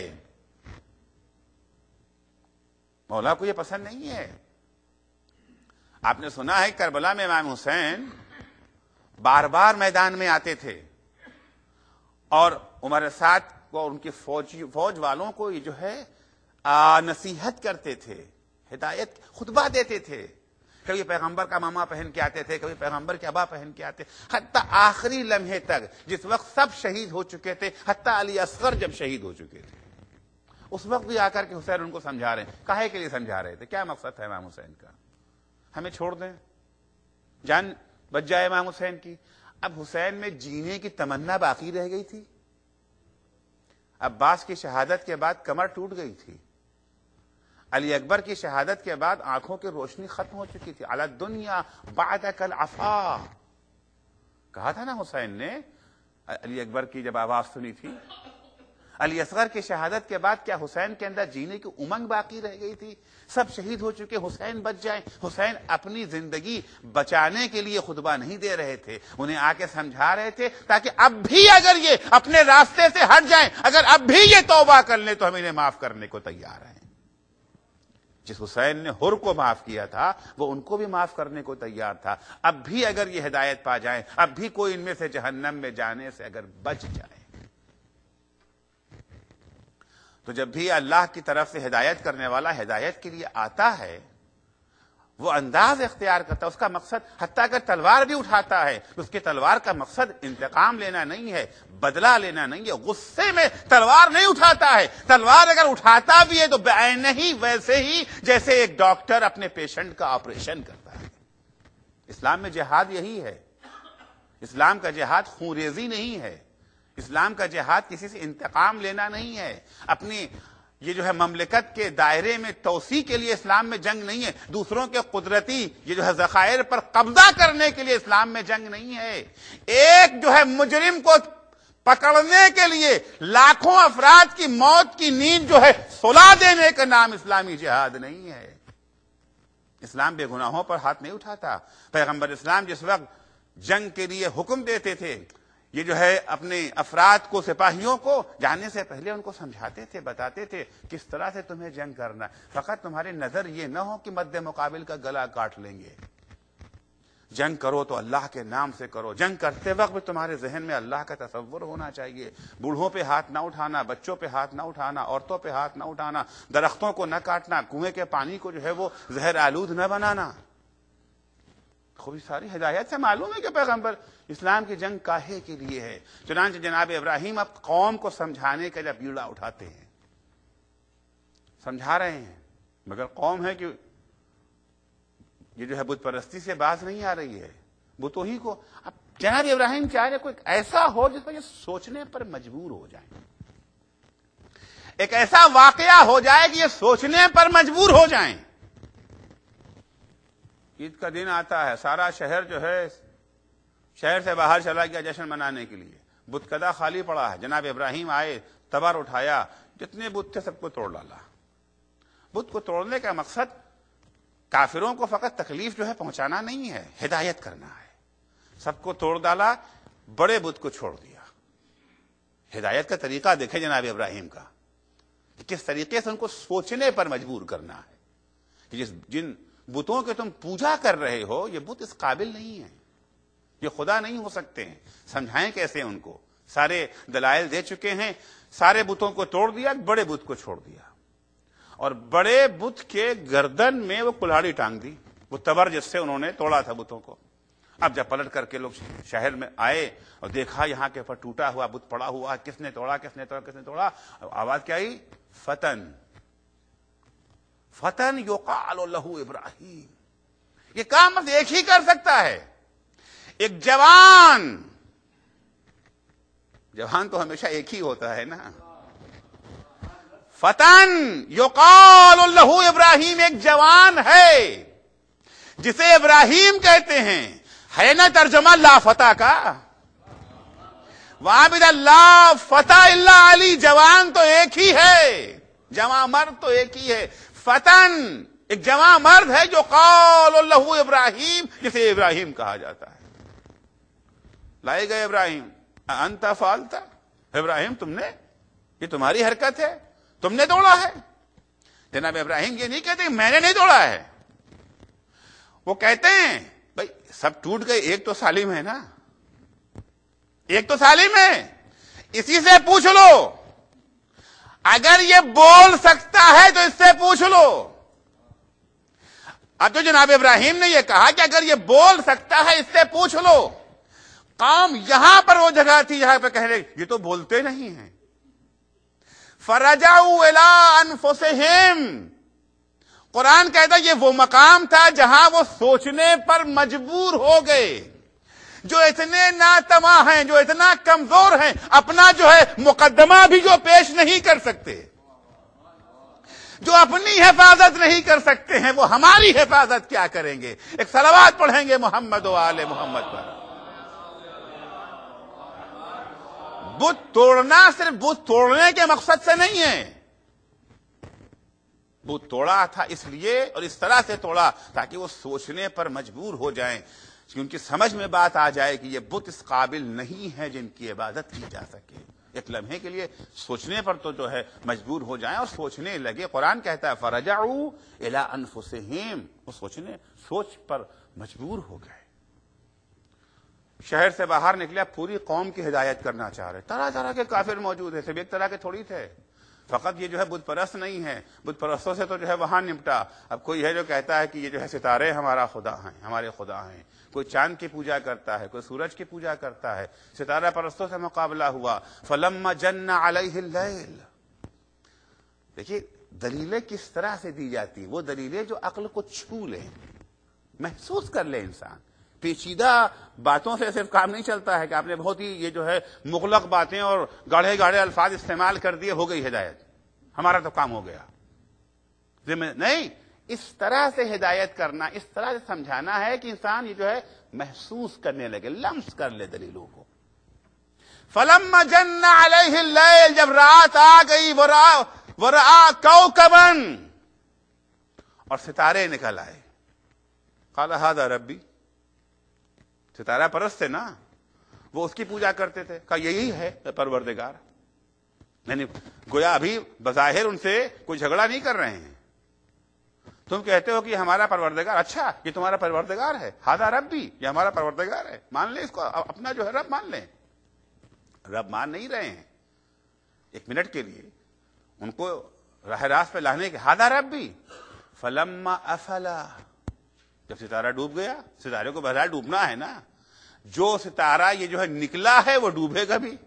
مولا کو یہ پسند نہیں ہے. آپ نے سنا ہے کربلا میں امام حسین بار بار میدان میں آتے تھے اور عمر سعد کو، ان کی فوج فوج والوں کو یہ جو ہے آ, نصیحت کرتے تھے، ہدایت خطبہ دیتے تھے. کبھی پیغمبر کا ماما پہن کے آتے تھے، کبھی پیغمبر کے ابا پہن کے آتے، حتیٰ آخری لمحے تک جس وقت سب شہید ہو چکے تھے، حتیٰ علی اصغر جب شہید ہو چکے تھے، اس وقت بھی آ کر کے حسین ان کو سمجھا رہے ہیں. کاہے کے لیے سمجھا رہے تھے؟ کیا مقصد تھا امام حسین کا؟ ہمیں چھوڑ دیں، جان بچ جائے امام حسین کی. اب حسین میں جینے کی تمنا باقی رہ گئی تھی. عباس کی شہادت کے بعد کمر ٹوٹ گئی تھی. علی اکبر کی شہادت کے بعد آنکھوں کی روشنی ختم ہو چکی تھی. علی الدنیا بعدک العفا کہا تھا نا حسین نے علی اکبر کی جب آواز سنی تھی. علی اصغر کی شہادت کے بعد کیا حسین کے اندر جینے کی امنگ باقی رہ گئی تھی؟ سب شہید ہو چکے، حسین بچ جائیں. حسین اپنی زندگی بچانے کے لیے خطبہ نہیں دے رہے تھے، انہیں آ کے سمجھا رہے تھے تاکہ اب بھی اگر یہ اپنے راستے سے ہٹ جائیں، اگر اب بھی یہ توبہ کر لیں تو ہم انہیں معاف کرنے کو تیار ہیں. جس حسین نے حر کو معاف کیا تھا وہ ان کو بھی معاف کرنے کو تیار تھا. اب بھی اگر یہ ہدایت پا جائیں، اب بھی کوئی ان میں سے جہنم میں جانے سے اگر بچ جائے، تو جب بھی اللہ کی طرف سے ہدایت کرنے والا ہدایت کے لیے آتا ہے وہ انداز اختیار کرتا ہے. اس کا مقصد حتیٰ اگر تلوار بھی اٹھاتا ہے تو اس کی تلوار کا مقصد انتقام لینا نہیں ہے، بدلہ لینا نہیں ہے، غصے میں تلوار نہیں اٹھاتا ہے. تلوار اگر اٹھاتا بھی ہے تو بعینہ ہی ویسے ہی جیسے ایک ڈاکٹر اپنے پیشنٹ کا آپریشن کرتا ہے. اسلام میں جہاد یہی ہے. اسلام کا جہاد خون ریزی نہیں ہے. اسلام کا جہاد کسی سے انتقام لینا نہیں ہے. اپنی یہ جو ہے مملکت کے دائرے میں توسیع کے لیے اسلام میں جنگ نہیں ہے. دوسروں کے قدرتی یہ جو ہے ذخائر پر قبضہ کرنے کے لیے اسلام میں جنگ نہیں ہے. ایک جو ہے مجرم کو پکڑنے کے لیے لاکھوں افراد کی موت کی نیند جو ہے سلا دینے کا نام اسلامی جہاد نہیں ہے. اسلام بے گناہوں پر ہاتھ نہیں اٹھاتا. پیغمبر اسلام جس وقت جنگ کے لیے حکم دیتے تھے، یہ جو ہے اپنے افراد کو، سپاہیوں کو جانے سے پہلے ان کو سمجھاتے تھے، بتاتے تھے کس طرح سے تمہیں جنگ کرنا. فقط تمہاری نظر یہ نہ ہو کہ مد مقابل کا گلا کاٹ لیں گے. جنگ کرو تو اللہ کے نام سے کرو. جنگ کرتے وقت بھی تمہارے ذہن میں اللہ کا تصور ہونا چاہیے. بوڑھوں پہ ہاتھ نہ اٹھانا، بچوں پہ ہاتھ نہ اٹھانا، عورتوں پہ ہاتھ نہ اٹھانا، درختوں کو نہ کاٹنا، کنویں کے پانی کو جو ہے وہ زہر آلود نہ بنانا. خوب ساری ہدایت سے معلوم ہے کہ پیغمبر اسلام کی جنگ کاہے کے لیے ہے. چنانچہ جناب ابراہیم اب قوم کو سمجھانے کا جب بیڑا اٹھاتے ہیں، سمجھا رہے ہیں، مگر قوم ہے کہ یہ جو ہے بت پرستی سے باز نہیں آ رہی ہے، بتوں ہی کو. اب جناب ابراہیم چاہ رہے کوئی ایسا ہو جس پر یہ سوچنے پر مجبور ہو جائیں، ایک ایسا واقعہ ہو جائے کہ یہ سوچنے پر مجبور ہو جائیں. عید کا دن آتا ہے، سارا شہر جو ہے شہر سے باہر چلا گیا جشن منانے کے لیے. بت کدا خالی پڑا ہے. جناب ابراہیم آئے، تبر اٹھایا، جتنے بت تھے سب کو توڑ ڈالا. بت کو توڑنے کا مقصد کافروں کو فقط تکلیف جو ہے پہنچانا نہیں ہے، ہدایت کرنا ہے. سب کو توڑ ڈالا، بڑے بت کو چھوڑ دیا. ہدایت کا طریقہ دیکھے جناب ابراہیم کا، کس طریقے سے ان کو سوچنے پر مجبور کرنا ہے کہ جس جن بتوں کے تم پوجا کر رہے ہو یہ بت اس قابل نہیں ہے، یہ خدا نہیں ہو سکتے ہیں. سمجھائیں کیسے ان کو؟ سارے دلائل دے چکے ہیں. سارے بتوں کو توڑ دیا، بڑے بت کو چھوڑ دیا، اور بڑے بت کے گردن میں وہ کلاڑی ٹانگ دی، وہ تبر جس سے انہوں نے توڑا تھا بتوں کو. اب جب پلٹ کر کے لوگ شہر میں آئے اور دیکھا یہاں کے پر ٹوٹا ہوا بت پڑا ہوا، کس نے توڑا کس نے توڑا کس نے توڑا آواز کیا آئی؟ فتن فتن یقال لہ ابراہیم. یہ کام بس ایک ہی کر سکتا ہے، ایک جوان. جوان تو ہمیشہ ایک ہی ہوتا ہے نا. فتن یقال لہ ابراہیم، ایک جوان ہے جسے ابراہیم کہتے ہیں. ہے نا ترجمہ لا فتح کا؟ وہاں بھی لا فتح الا علی. جوان تو ایک ہی ہے، جوان مرد تو ایک ہی ہے. فتن ایک جوان مرد ہے جو قال اللہ ابراہیم، جسے ابراہیم کہا جاتا ہے. لائے گئے ابراہیم، انت فعلت، ابراہیم تم نے، یہ تمہاری حرکت ہے، تم نے توڑا ہے. جناب ابراہیم یہ نہیں کہتے میں نے نہیں توڑا ہے. وہ کہتے ہیں بھائی سب ٹوٹ گئے، ایک تو سالم ہے نا، ایک تو سالم ہے، اسی سے پوچھ لو. اگر یہ بول سکتا ہے تو اس سے پوچھ لو. اب تو جناب ابراہیم نے یہ کہا کہ اگر یہ بول سکتا ہے اس سے پوچھ لو. قوم یہاں پر وہ جگہ تھی جہاں پہ کہہ رہے یہ تو بولتے نہیں ہیں. فرجعوا الى انفسہم، قرآن کہتا ہے یہ وہ مقام تھا جہاں وہ سوچنے پر مجبور ہو گئے. جو اتنے ناتواں ہیں، جو اتنا کمزور ہیں، اپنا جو ہے مقدمہ بھی جو پیش نہیں کر سکتے، جو اپنی حفاظت نہیں کر سکتے ہیں، وہ ہماری حفاظت کیا کریں گے؟ ایک صلوات پڑھیں گے محمد و آل محمد پر. بت توڑنا صرف بت توڑنے کے مقصد سے نہیں ہے. بت توڑا تھا اس لیے اور اس طرح سے توڑا تاکہ وہ سوچنے پر مجبور ہو جائیں، کہ ان کی سمجھ میں بات آ جائے کہ یہ بت اس قابل نہیں ہے جن کی عبادت کی جا سکے. ایک لمحے کے لیے سوچنے پر تو جو ہے مجبور ہو جائیں اور سوچنے لگے. قرآن کہتا ہے فرجعوا الی انفسہم، وہ سوچنے سوچ پر مجبور ہو گئے. شہر سے باہر نکلے، پوری قوم کی ہدایت کرنا چاہ رہے. طرح طرح کے کافر موجود ہیں، سب ایک طرح کے تھوڑی تھے. فقط یہ جو ہے بت پرست نہیں ہے، بت پرستوں سے تو جو ہے وہاں نمٹا. اب کوئی ہے جو کہتا ہے کہ یہ جو ہے ستارے ہمارا خدا ہیں، ہمارے خدا ہیں. کوئی چاند کی پوجا کرتا ہے، کوئی سورج کی پوجا کرتا ہے. ستارہ پرستوں سے مقابلہ ہوا. فلما جن علیہ اللیل. دیکھیے دلیلیں کس طرح سے دی جاتی، وہ دلیلیں جو عقل کو چھو لیں، محسوس کر لے انسان. پیچیدہ باتوں سے صرف کام نہیں چلتا ہے کہ آپ نے بہت ہی یہ جو ہے مغلق باتیں اور گاڑھے گاڑھے الفاظ استعمال کر دیے، ہو گئی ہدایت، ہمارا تو کام ہو گیا. نہیں، اس طرح سے ہدایت کرنا، اس طرح سے سمجھانا ہے کہ انسان یہ جو ہے محسوس کرنے لگے، لمس کر لے دلیلوں کو. فلما جن علیہ اللیل، جب رات آ گئی، ورآ کوکبا، اور ستارے نکل آئے. قال ھذا ربی، ستارہ پرست تھے نا، وہ اس کی پوجا کرتے تھے. کہا یہی ہے پروردگار. یعنی گویا ابھی بظاہر ان سے کوئی جھگڑا نہیں کر رہے ہیں. تم کہتے ہو کہ ہمارا پروردگار، اچھا یہ تمہارا پروردگار ہے، ھذا ربی، یہ ہمارا پروردگار ہے، مان لیں اس کو، اپنا جو ہے رب مان لیں. رب مان نہیں رہے ہیں. ایک منٹ کے لیے ان کو راہ راست پہ لانے کے. ھذا ربی. فلما افلا، جب ستارہ ڈوب گیا، ستارے کو بہرحال ڈوبنا ہے نا، جو ستارہ یہ جو ہے نکلا ہے وہ ڈوبے گا بھی.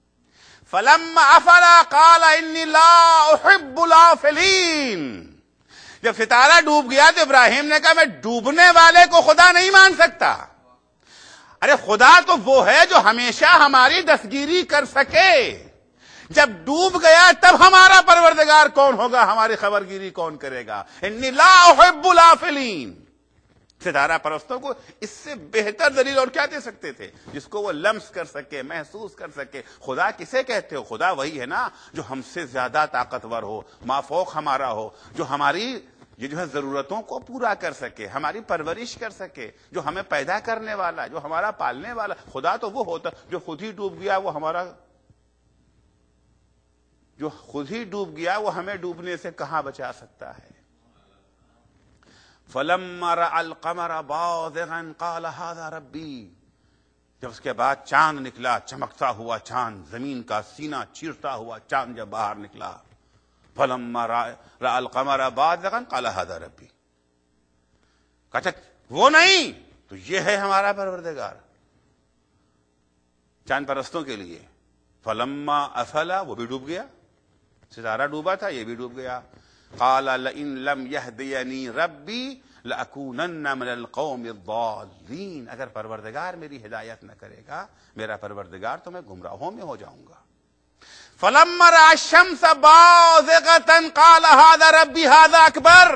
فلما افلا قال انی لا احب الافلین. جب ستارہ ڈوب گیا تو ابراہیم نے کہا میں ڈوبنے والے کو خدا نہیں مان سکتا. ارے خدا تو وہ ہے جو ہمیشہ ہماری دستگیری کر سکے. جب ڈوب گیا تب ہمارا پروردگار کون ہوگا، ہماری خبرگیری کون کرے گا. انی لا احب الافلین. ستارہ پرستوں کو اس سے بہتر دلیل اور کیا دے سکتے تھے جس کو وہ لمس کر سکے، محسوس کر سکے. خدا کسے کہتے ہو؟ خدا وہی ہے نا جو ہم سے زیادہ طاقتور ہو، مافوق ہمارا ہو، جو ہماری یہ جو ہے ضرورتوں کو پورا کر سکے، ہماری پرورش کر سکے، جو ہمیں پیدا کرنے والا، جو ہمارا پالنے والا. خدا تو وہ ہوتا جو خود ہی ڈوب گیا، وہ ہمارا جو خود ہی ڈوب گیا وہ ہمیں ڈوبنے سے کہاں بچا سکتا ہے. فلما رأى القمر بازغا قال هذا ربی. جب اس کے بعد چاند نکلا، چمکتا ہوا چاند، زمین کا سینہ چیرتا ہوا چاند جب باہر نکلا. فلما رأى القمر بازغا قال هذا ربی. کہتا وہ نہیں تو یہ ہے ہمارا پروردگار. چاند پرستوں کے لیے. فلما افلا، وہ بھی ڈوب گیا، ستارہ ڈوبا تھا، یہ بھی ڈوب گیا. قال لئن لم يهديني ربي لأكونن من القوم الضالين. اگر پروردگار میری ہدایت نہ کرے گا، میرا پروردگار تو میں گمراہوں میں ہو جاؤں گا. فلما رأى الشمس بازغة قال هذا ربي هذا اکبر.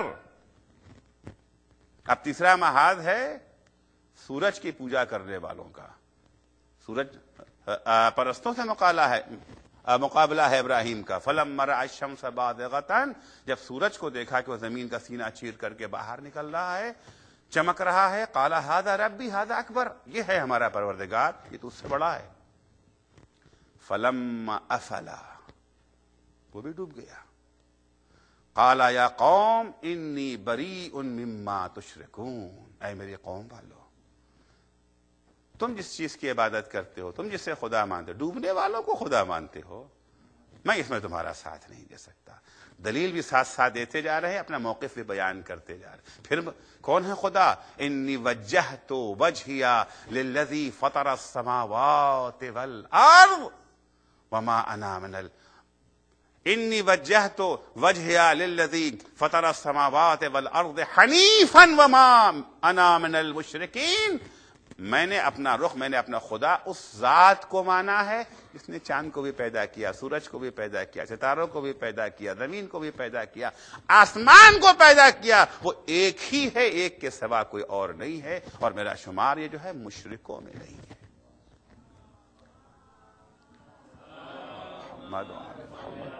اب تیسرا محاذ ہے سورج کی پوجا کرنے والوں کا. سورج پرستوں سے مقابلہ ہے مقابلہ ہے ابراہیم کا. فلما رأى الشمس بازغة، جب سورج کو دیکھا کہ وہ زمین کا سینہ چیر کر کے باہر نکل رہا ہے، چمک رہا ہے. قال هذا ربی هذا اکبر، یہ ہے ہمارا پروردگار، یہ تو اس سے بڑا ہے. فلما افلا، وہ بھی ڈوب گیا. قال یا قوم انی بریء مما تشرکون. اے میری قوم والو، تم جس چیز کی عبادت کرتے ہو، تم جسے خدا مانتے ہو، ڈوبنے والوں کو خدا مانتے ہو، میں اس میں تمہارا ساتھ نہیں دے سکتا. دلیل بھی ساتھ ساتھ دیتے جا رہے ہیں، اپنا موقف بھی بیان کرتے جا رہے ہیں. پھر کون ہے خدا؟ انی وجہت وجہی للذی فطر السماوات والارض وما انا من ال انی وجہت وجہی للذی فطر السماوات والارض حنیفا وما انا من المشرکین، میں نے اپنا رخ، میں نے اپنا خدا اس ذات کو مانا ہے جس نے چاند کو بھی پیدا کیا، سورج کو بھی پیدا کیا، ستاروں کو بھی پیدا کیا، زمین کو بھی پیدا کیا، آسمان کو پیدا کیا، وہ ایک ہی ہے، ایک کے سوا کوئی اور نہیں ہے، اور میرا شمار یہ جو ہے مشرکوں میں نہیں ہے۔ محمد وآل محمد۔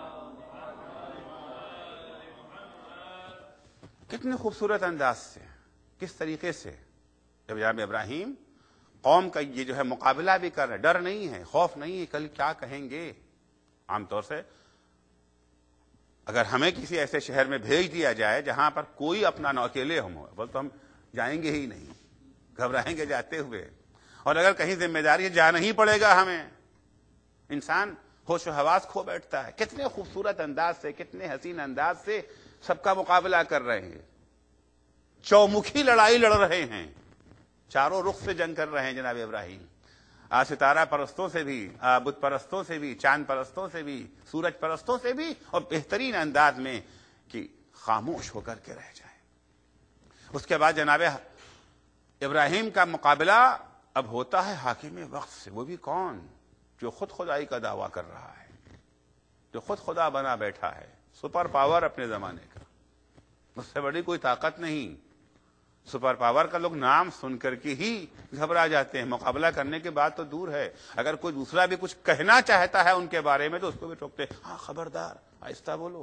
کتنے خوبصورت انداز سے، کس طریقے سے جب جناب ابراہیم قوم کا یہ جو ہے مقابلہ بھی کر رہے، ڈر نہیں ہے، خوف نہیں ہے کل کیا کہیں گے۔ عام طور سے اگر ہمیں کسی ایسے شہر میں بھیج دیا جائے جہاں پر کوئی اپنا نہ اکیلے ہم ہو، بول تو ہم جائیں گے ہی نہیں، گھبرائیں گے جاتے ہوئے، اور اگر کہیں ذمہ داری جانا ہی پڑے گا ہمیں، انسان ہوش و حواس کھو بیٹھتا ہے۔ کتنے خوبصورت انداز سے، کتنے حسین انداز سے سب کا مقابلہ کر رہے ہیں، چومکھی لڑائی لڑ رہے ہیں، چاروں رخ سے جنگ کر رہے ہیں جناب ابراہیم، ستارہ پرستوں سے بھی، بت پرستوں سے بھی، چاند پرستوں سے بھی، سورج پرستوں سے بھی، اور بہترین انداز میں کہ خاموش ہو کر کے رہ جائیں۔ اس کے بعد جناب ابراہیم کا مقابلہ اب ہوتا ہے حاکم وقت سے، وہ بھی کون؟ جو خود خدائی کا دعویٰ کر رہا ہے، جو خود خدا بنا بیٹھا ہے، سپر پاور اپنے زمانے کا، اس سے بڑی کوئی طاقت نہیں۔ سپر پاور کا لوگ نام سن کر کے ہی گھبرا جاتے ہیں، مقابلہ کرنے کے بعد تو دور ہے، اگر کوئی دوسرا بھی کچھ کہنا چاہتا ہے ان کے بارے میں تو اس کو بھی ٹوکتے، ہاں خبردار آہستہ بولو۔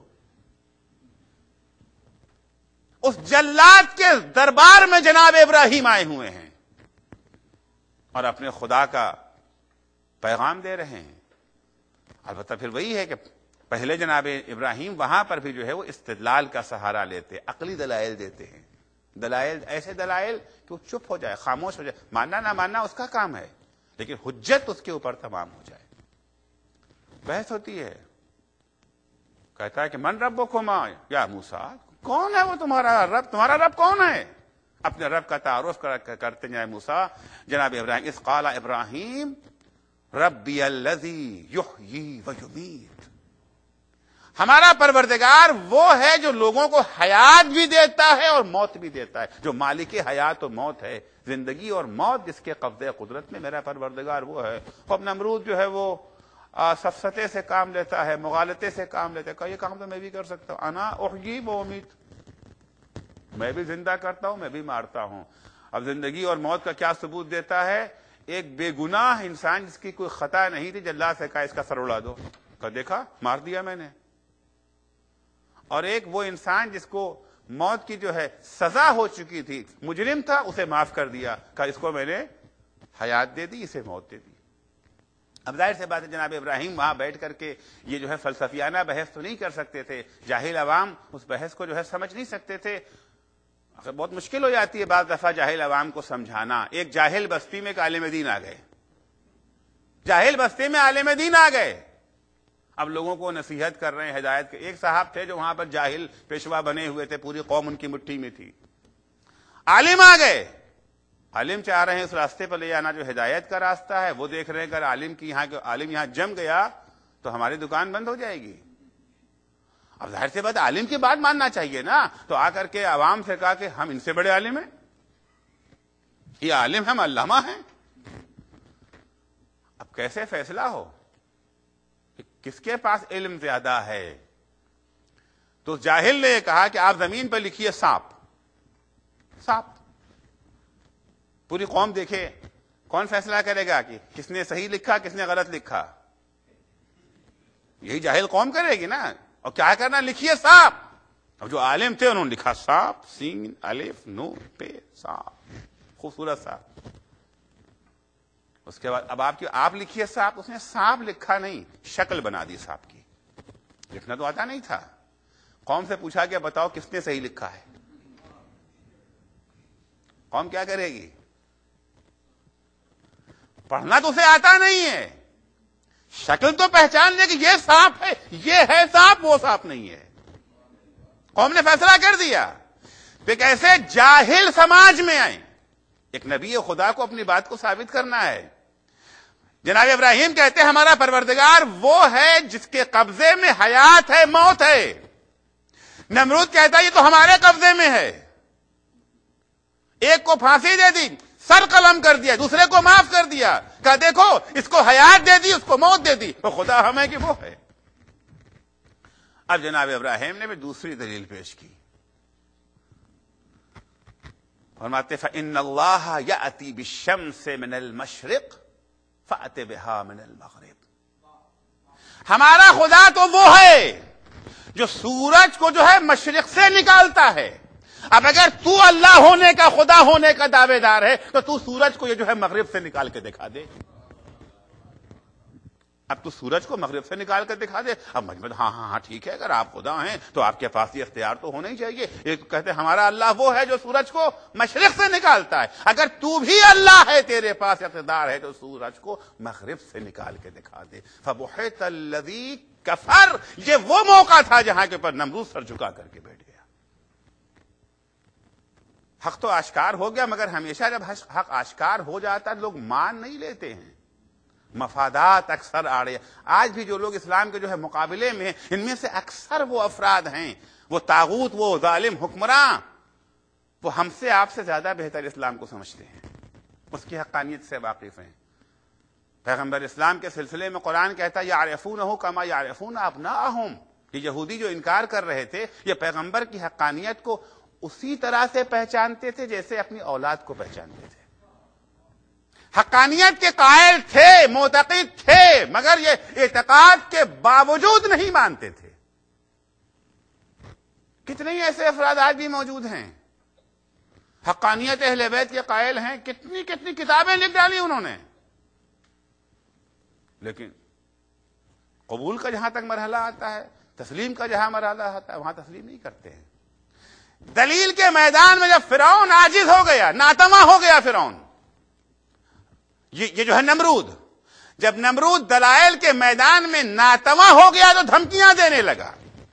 اس جلاد کے دربار میں جناب ابراہیم آئے ہوئے ہیں اور اپنے خدا کا پیغام دے رہے ہیں۔ البتہ پھر وہی ہے کہ پہلے جناب ابراہیم وہاں پر بھی جو ہے وہ استدلال کا سہارا لیتے، عقلی دلائل دیتے ہیں، دلائل ایسے دلائل کہ وہ چپ ہو جائے، خاموش ہو جائے، ماننا نہ ماننا اس کا کام ہے، لیکن حجت اس کے اوپر تمام ہو جائے۔ بحث ہوتی ہے، کہتا ہے کہ من ربکما یا موسیٰ، کون ہے وہ تمہارا رب؟ تمہارا رب کون ہے؟ اپنے رب کا تعارف کرتے جناب موسیٰ، جناب ابراہیم، اذ قال ابراہیم ربی الذی یحیی و یمیت، ہمارا پروردگار وہ ہے جو لوگوں کو حیات بھی دیتا ہے اور موت بھی دیتا ہے، جو مالک حیات و موت ہے، زندگی اور موت جس کے قبضے قدرت میں میرا پروردگار وہ ہے۔ اب نمرود جو ہے وہ سفسطے سے کام لیتا ہے، مغالطے سے کام لیتا ہے، کہ یہ کام تو میں بھی کر سکتا ہوں، انا احیی و امیت، میں بھی زندہ کرتا ہوں، میں بھی مارتا ہوں۔ اب زندگی اور موت کا کیا ثبوت دیتا ہے؟ ایک بے گناہ انسان جس کی کوئی خطا نہیں تھی، جلاد سے کہا اس کا سر اڑا دو، کہ دیکھا مار دیا میں نے، اور ایک وہ انسان جس کو موت کی جو ہے سزا ہو چکی تھی، مجرم تھا، اسے معاف کر دیا، کہ اس کو میں نے حیات دے دی، اسے موت دے دی۔ اب ظاہر سے بات ہے جناب ابراہیم وہاں بیٹھ کر کے یہ جو ہے فلسفیانہ بحث تو نہیں کر سکتے تھے، جاہل عوام اس بحث کو جو ہے سمجھ نہیں سکتے تھے، بہت مشکل ہو جاتی ہے بعض دفعہ جاہل عوام کو سمجھانا۔ ایک جاہل بستی میں ایک عالم دین آ گئے، جاہل بستی میں عالم دین آ گئے، اب لوگوں کو نصیحت کر رہے ہیں، ہدایت کے۔ ایک صاحب تھے جو وہاں پر جاہل پیشوا بنے ہوئے تھے، پوری قوم ان کی مٹھی میں تھی، عالم آ گئے، عالم چاہ رہے ہیں اس راستے پر لے جانا جو ہدایت کا راستہ ہے، وہ دیکھ رہے ہیں اگر عالم کی یہاں عالم یہاں جم گیا تو ہماری دکان بند ہو جائے گی۔ اب ظاہر سی بات عالم کی بات ماننا چاہیے نا، تو آ کر کے عوام سے کہا کہ ہم ان سے بڑے عالم ہیں، یہ عالم ہم علامہ ہیں۔ اب کیسے فیصلہ ہو کہ کس کے پاس علم زیادہ ہے؟ تو جاہل نے کہا کہ آپ زمین پر لکھیے سانپ، سانپ۔ پوری قوم دیکھے کون فیصلہ کرے گا کہ کس نے صحیح لکھا کس نے غلط لکھا؟ یہی جاہل قوم کرے گی نا۔ اور کیا کرنا؟ لکھیے سانپ۔ اب جو عالم تھے انہوں نے لکھا سانپ، سین الف نون پے سانپ، خوبصورت سا۔ اس کے بعد اب آپ کی آپ لکھیے سانپ، اس نے سانپ لکھا نہیں، شکل بنا دی سانپ کی، لکھنا تو آتا نہیں تھا۔ قوم سے پوچھا کہ بتاؤ کس نے صحیح لکھا ہے؟ قوم کیا کرے گی؟ پڑھنا تو اسے آتا نہیں ہے، شکل تو پہچان لے کہ یہ سانپ ہے، یہ ہے سانپ، وہ سانپ نہیں ہے۔ قوم نے فیصلہ کر دیا۔ پھر کیسے جاہل سماج میں آئے، ایک نبی خدا کو اپنی بات کو ثابت کرنا ہے، جناب ابراہیم کہتے ہیں ہمارا پروردگار وہ ہے جس کے قبضے میں حیات ہے، موت ہے۔ نمرود کہتا ہے یہ تو ہمارے قبضے میں ہے، ایک کو پھانسی دے دی، سر قلم کر دیا، دوسرے کو معاف کر دیا، کہا دیکھو اس کو حیات دے دی، اس کو موت دے دی، وہ خدا ہمیں کہ وہ ہے۔ اب جناب ابراہیم نے بھی دوسری دلیل پیش کی، فرماتے فَإِنَّ اللَّهَ يَأْتِي بِالشَّمْسِ مِنَ الْمَشْرِقِ فَأْتِ بِهَا مِنَ الْمَغْرِبِ۔ ہمارا خدا تو وہ ہے جو سورج کو جو ہے مشرق سے نکالتا ہے۔ اب اگر تو اللہ ہونے کا، خدا ہونے کا دعوے دار ہے تو تو سورج کو یہ جو ہے مغرب سے نکال کے دکھا دے۔ اب تو سورج کو مغرب سے نکال کر دکھا دے۔ اب مجمد ہاں ہاں ہاں ٹھیک ہے، اگر آپ خدا ہیں تو آپ کے پاس یہ اختیار تو ہونا ہی چاہیے۔ ایک تو کہتے ہیں ہمارا اللہ وہ ہے جو سورج کو مشرق سے نکالتا ہے، اگر تو بھی اللہ ہے، تیرے پاس اقتدار ہے تو سورج کو مغرب سے نکال کے دکھا دے۔ فَبُحِتَ الَّذِي کفر، یہ وہ موقع تھا جہاں کے پر نمرود سر جھکا کر کے بیٹھ گیا۔ حق تو آشکار ہو گیا، مگر ہمیشہ جب حق آشکار ہو جاتا ہے لوگ مان نہیں لیتے ہیں، مفادات اکثر آڑے۔ آج بھی جو لوگ اسلام کے جو ہے مقابلے میں ہیں، ان میں سے اکثر وہ افراد ہیں، وہ طاغوت، وہ ظالم حکمراں، وہ ہم سے آپ سے زیادہ بہتر اسلام کو سمجھتے ہیں، اس کی حقانیت سے واقف ہیں۔ پیغمبر اسلام کے سلسلے میں قرآن کہتا ہے یعرفونہ کما یعرفون ابناءہم، یہ یہودی جو انکار کر رہے تھے یہ پیغمبر کی حقانیت کو اسی طرح سے پہچانتے تھے جیسے اپنی اولاد کو پہچانتے تھے۔ حقانیت کے قائل تھے، معتقد تھے، مگر یہ اعتقاد کے باوجود نہیں مانتے تھے۔ کتنے ہی ایسے افراد آج بھی موجود ہیں حقانیت اہل بیت کے قائل ہیں، کتنی کتنی کتابیں لکھ ڈالی انہوں نے، لیکن قبول کا جہاں تک مرحلہ آتا ہے، تسلیم کا جہاں مرحلہ آتا ہے وہاں تسلیم نہیں کرتے ہیں۔ دلیل کے میدان میں جب فرعون عاجز ہو گیا، ناتما ہو گیا فرعون، یہ جو ہے نمرود، جب نمرود دلائل کے میدان میں ناتما ہو گیا تو دھمکیاں دینے لگا۔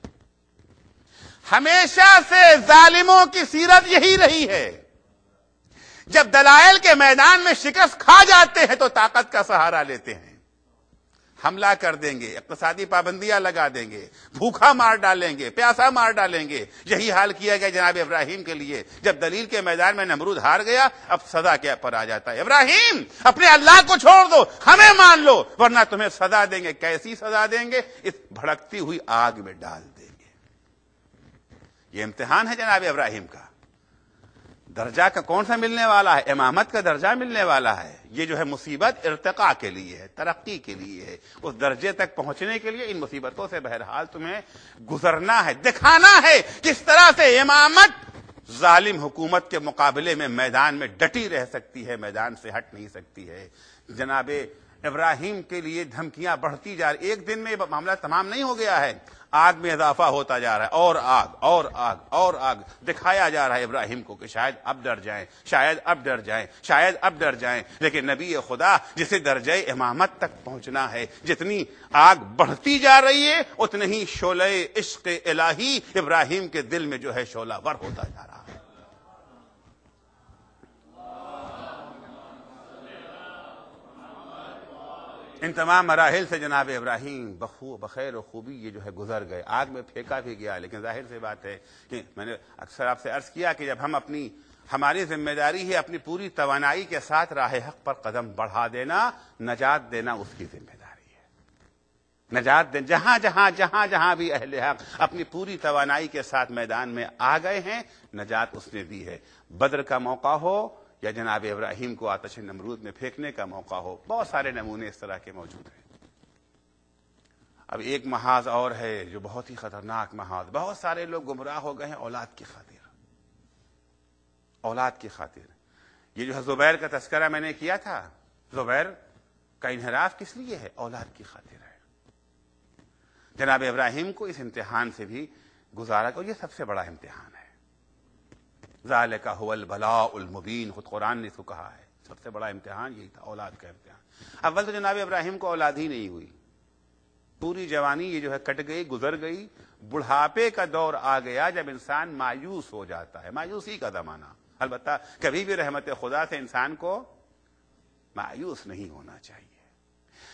ہمیشہ سے ظالموں کی سیرت یہی رہی ہے، جب دلائل کے میدان میں شکست کھا جاتے ہیں تو طاقت کا سہارا لیتے ہیں، حملہ کر دیں گے، اقتصادی پابندیاں لگا دیں گے، بھوکا مار ڈالیں گے، پیاسا مار ڈالیں گے۔ یہی حال کیا گیا جناب ابراہیم کے لیے، جب دلیل کے میدان میں نمرود ہار گیا اب سزا کیا پر آ جاتا ہے، ابراہیم اپنے اللہ کو چھوڑ دو، ہمیں مان لو ورنہ تمہیں سزا دیں گے۔ کیسی سزا دیں گے؟ اس بھڑکتی ہوئی آگ میں ڈال دیں گے۔ یہ امتحان ہے جناب ابراہیم کا۔ درجہ کا کون سا ملنے والا ہے؟ امامت کا درجہ ملنے والا ہے۔ یہ جو ہے مصیبت ارتقاء کے لیے ہے، ترقی کے لیے ہے، اس درجے تک پہنچنے کے لیے ان مصیبتوں سے بہرحال تمہیں گزرنا ہے، دکھانا ہے کس طرح سے امامت ظالم حکومت کے مقابلے میں میدان میں ڈٹی رہ سکتی ہے، میدان سے ہٹ نہیں سکتی ہے۔ جناب ابراہیم کے لیے دھمکیاں بڑھتی جا رہی، ایک دن میں معاملہ تمام نہیں ہو گیا ہے، آگ میں اضافہ ہوتا جا رہا ہے، اور آگ اور آگ اور آگ دکھایا جا رہا ہے ابراہیم کو کہ شاید اب ڈر جائیں، شاید اب ڈر جائیں، شاید اب ڈر جائیں۔ لیکن نبی خدا جسے درجہ امامت تک پہنچنا ہے، جتنی آگ بڑھتی جا رہی ہے اتنی ہی شعلہ عشق الہی ابراہیم کے دل میں جو ہے شعلہ ور ہوتا جا رہا ہے۔ ان تمام مراحل سے جناب ابراہیم بخو بخیر و خوبی یہ جو ہے گزر گئے۔ آگ میں پھینکا بھی گیا، لیکن ظاہر سی بات ہے کہ میں نے اکثر آپ سے عرض کیا کہ جب ہم اپنی ہماری ذمہ داری ہے اپنی پوری توانائی کے ساتھ راہ حق پر قدم بڑھا دینا، نجات دینا اس کی ذمہ داری ہے۔ نجات دیں، جہاں جہاں جہاں جہاں بھی اہل حق اپنی پوری توانائی کے ساتھ میدان میں آ گئے ہیں، نجات اس نے دی ہے۔ بدر کا موقع ہو یا جناب ابراہیم کو آتش نمرود میں پھینکنے کا موقع ہو، بہت سارے نمونے اس طرح کے موجود ہیں۔ اب ایک محاذ اور ہے جو بہت ہی خطرناک محاذ، بہت سارے لوگ گمراہ ہو گئے ہیں اولاد کی خاطر، اولاد کی خاطر۔ یہ جو ہے زبیر کا تذکرہ میں نے کیا تھا، زبیر کا انحراف کس لیے ہے؟ اولاد کی خاطر ہے۔ جناب ابراہیم کو اس امتحان سے بھی گزارا کہ یہ سب سے بڑا امتحان ہے۔ ذالک هو البلاء المبین، خود قرآن نے اس کو کہا ہے، سب سے بڑا امتحان یہی تھا، اولاد کا امتحان۔ اول تو جناب ابراہیم کو اولاد ہی نہیں ہوئی، پوری جوانی یہ جو ہے کٹ گئی، گزر گئی، بڑھاپے کا دور آ گیا جب انسان مایوس ہو جاتا ہے، مایوسی کا زمانہ۔ البتہ کبھی بھی رحمت خدا سے انسان کو مایوس نہیں ہونا چاہیے،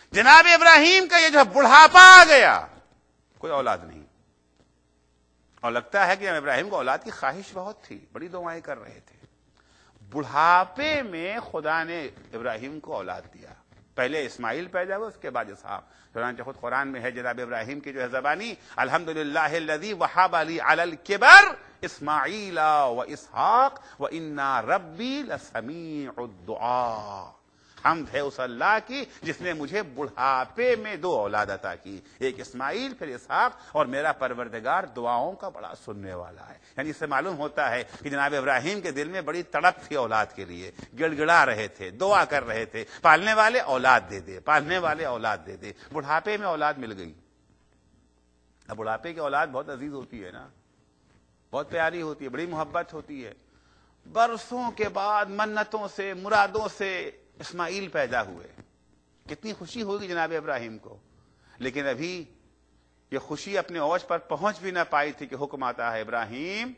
جناب ابراہیم کا یہ جو بڑھاپا آ گیا، کوئی اولاد نہیں، اور لگتا ہے کہ جناب ابراہیم کو اولاد کی خواہش بہت تھی، بڑی دعائیں کر رہے تھے۔ بڑھاپے میں خدا نے ابراہیم کو اولاد دیا، پہلے اسماعیل پیدا ہوئے، اس کے بعد اسحاق۔ چنانچہ خود قرآن میں ہے جناب ابراہیم کی جو ہے زبانی، الحمدللہ الذی وہب لی علی الکبر اسماعیل و اسحاق وانا ربی لسمیع الدعاء۔ حمد ہے اس اللہ کی جس نے مجھے بڑھاپے میں دو اولاد عطا کی، ایک اسماعیل پھر اسحاق، اور میرا پروردگار دعاؤں کا بڑا سننے والا ہے۔ یعنی اس سے معلوم ہوتا ہے کہ جناب ابراہیم کے دل میں بڑی تڑپ تھی اولاد کے لیے، گڑ گڑا رہے تھے، دعا کر رہے تھے، پالنے والے اولاد دے دے، پالنے والے اولاد دے دے۔ بڑھاپے میں اولاد مل گئی۔ اب بڑھاپے کی اولاد بہت عزیز ہوتی ہے نا، بہت پیاری ہوتی ہے، بڑی محبت ہوتی ہے۔ برسوں کے بعد منتوں سے، مرادوں سے اسماعیل پیدا ہوئے، کتنی خوشی ہوگی جناب ابراہیم کو، لیکن ابھی یہ خوشی اپنے اوج پر پہنچ بھی نہ پائی تھی کہ حکم آتا ہے ابراہیم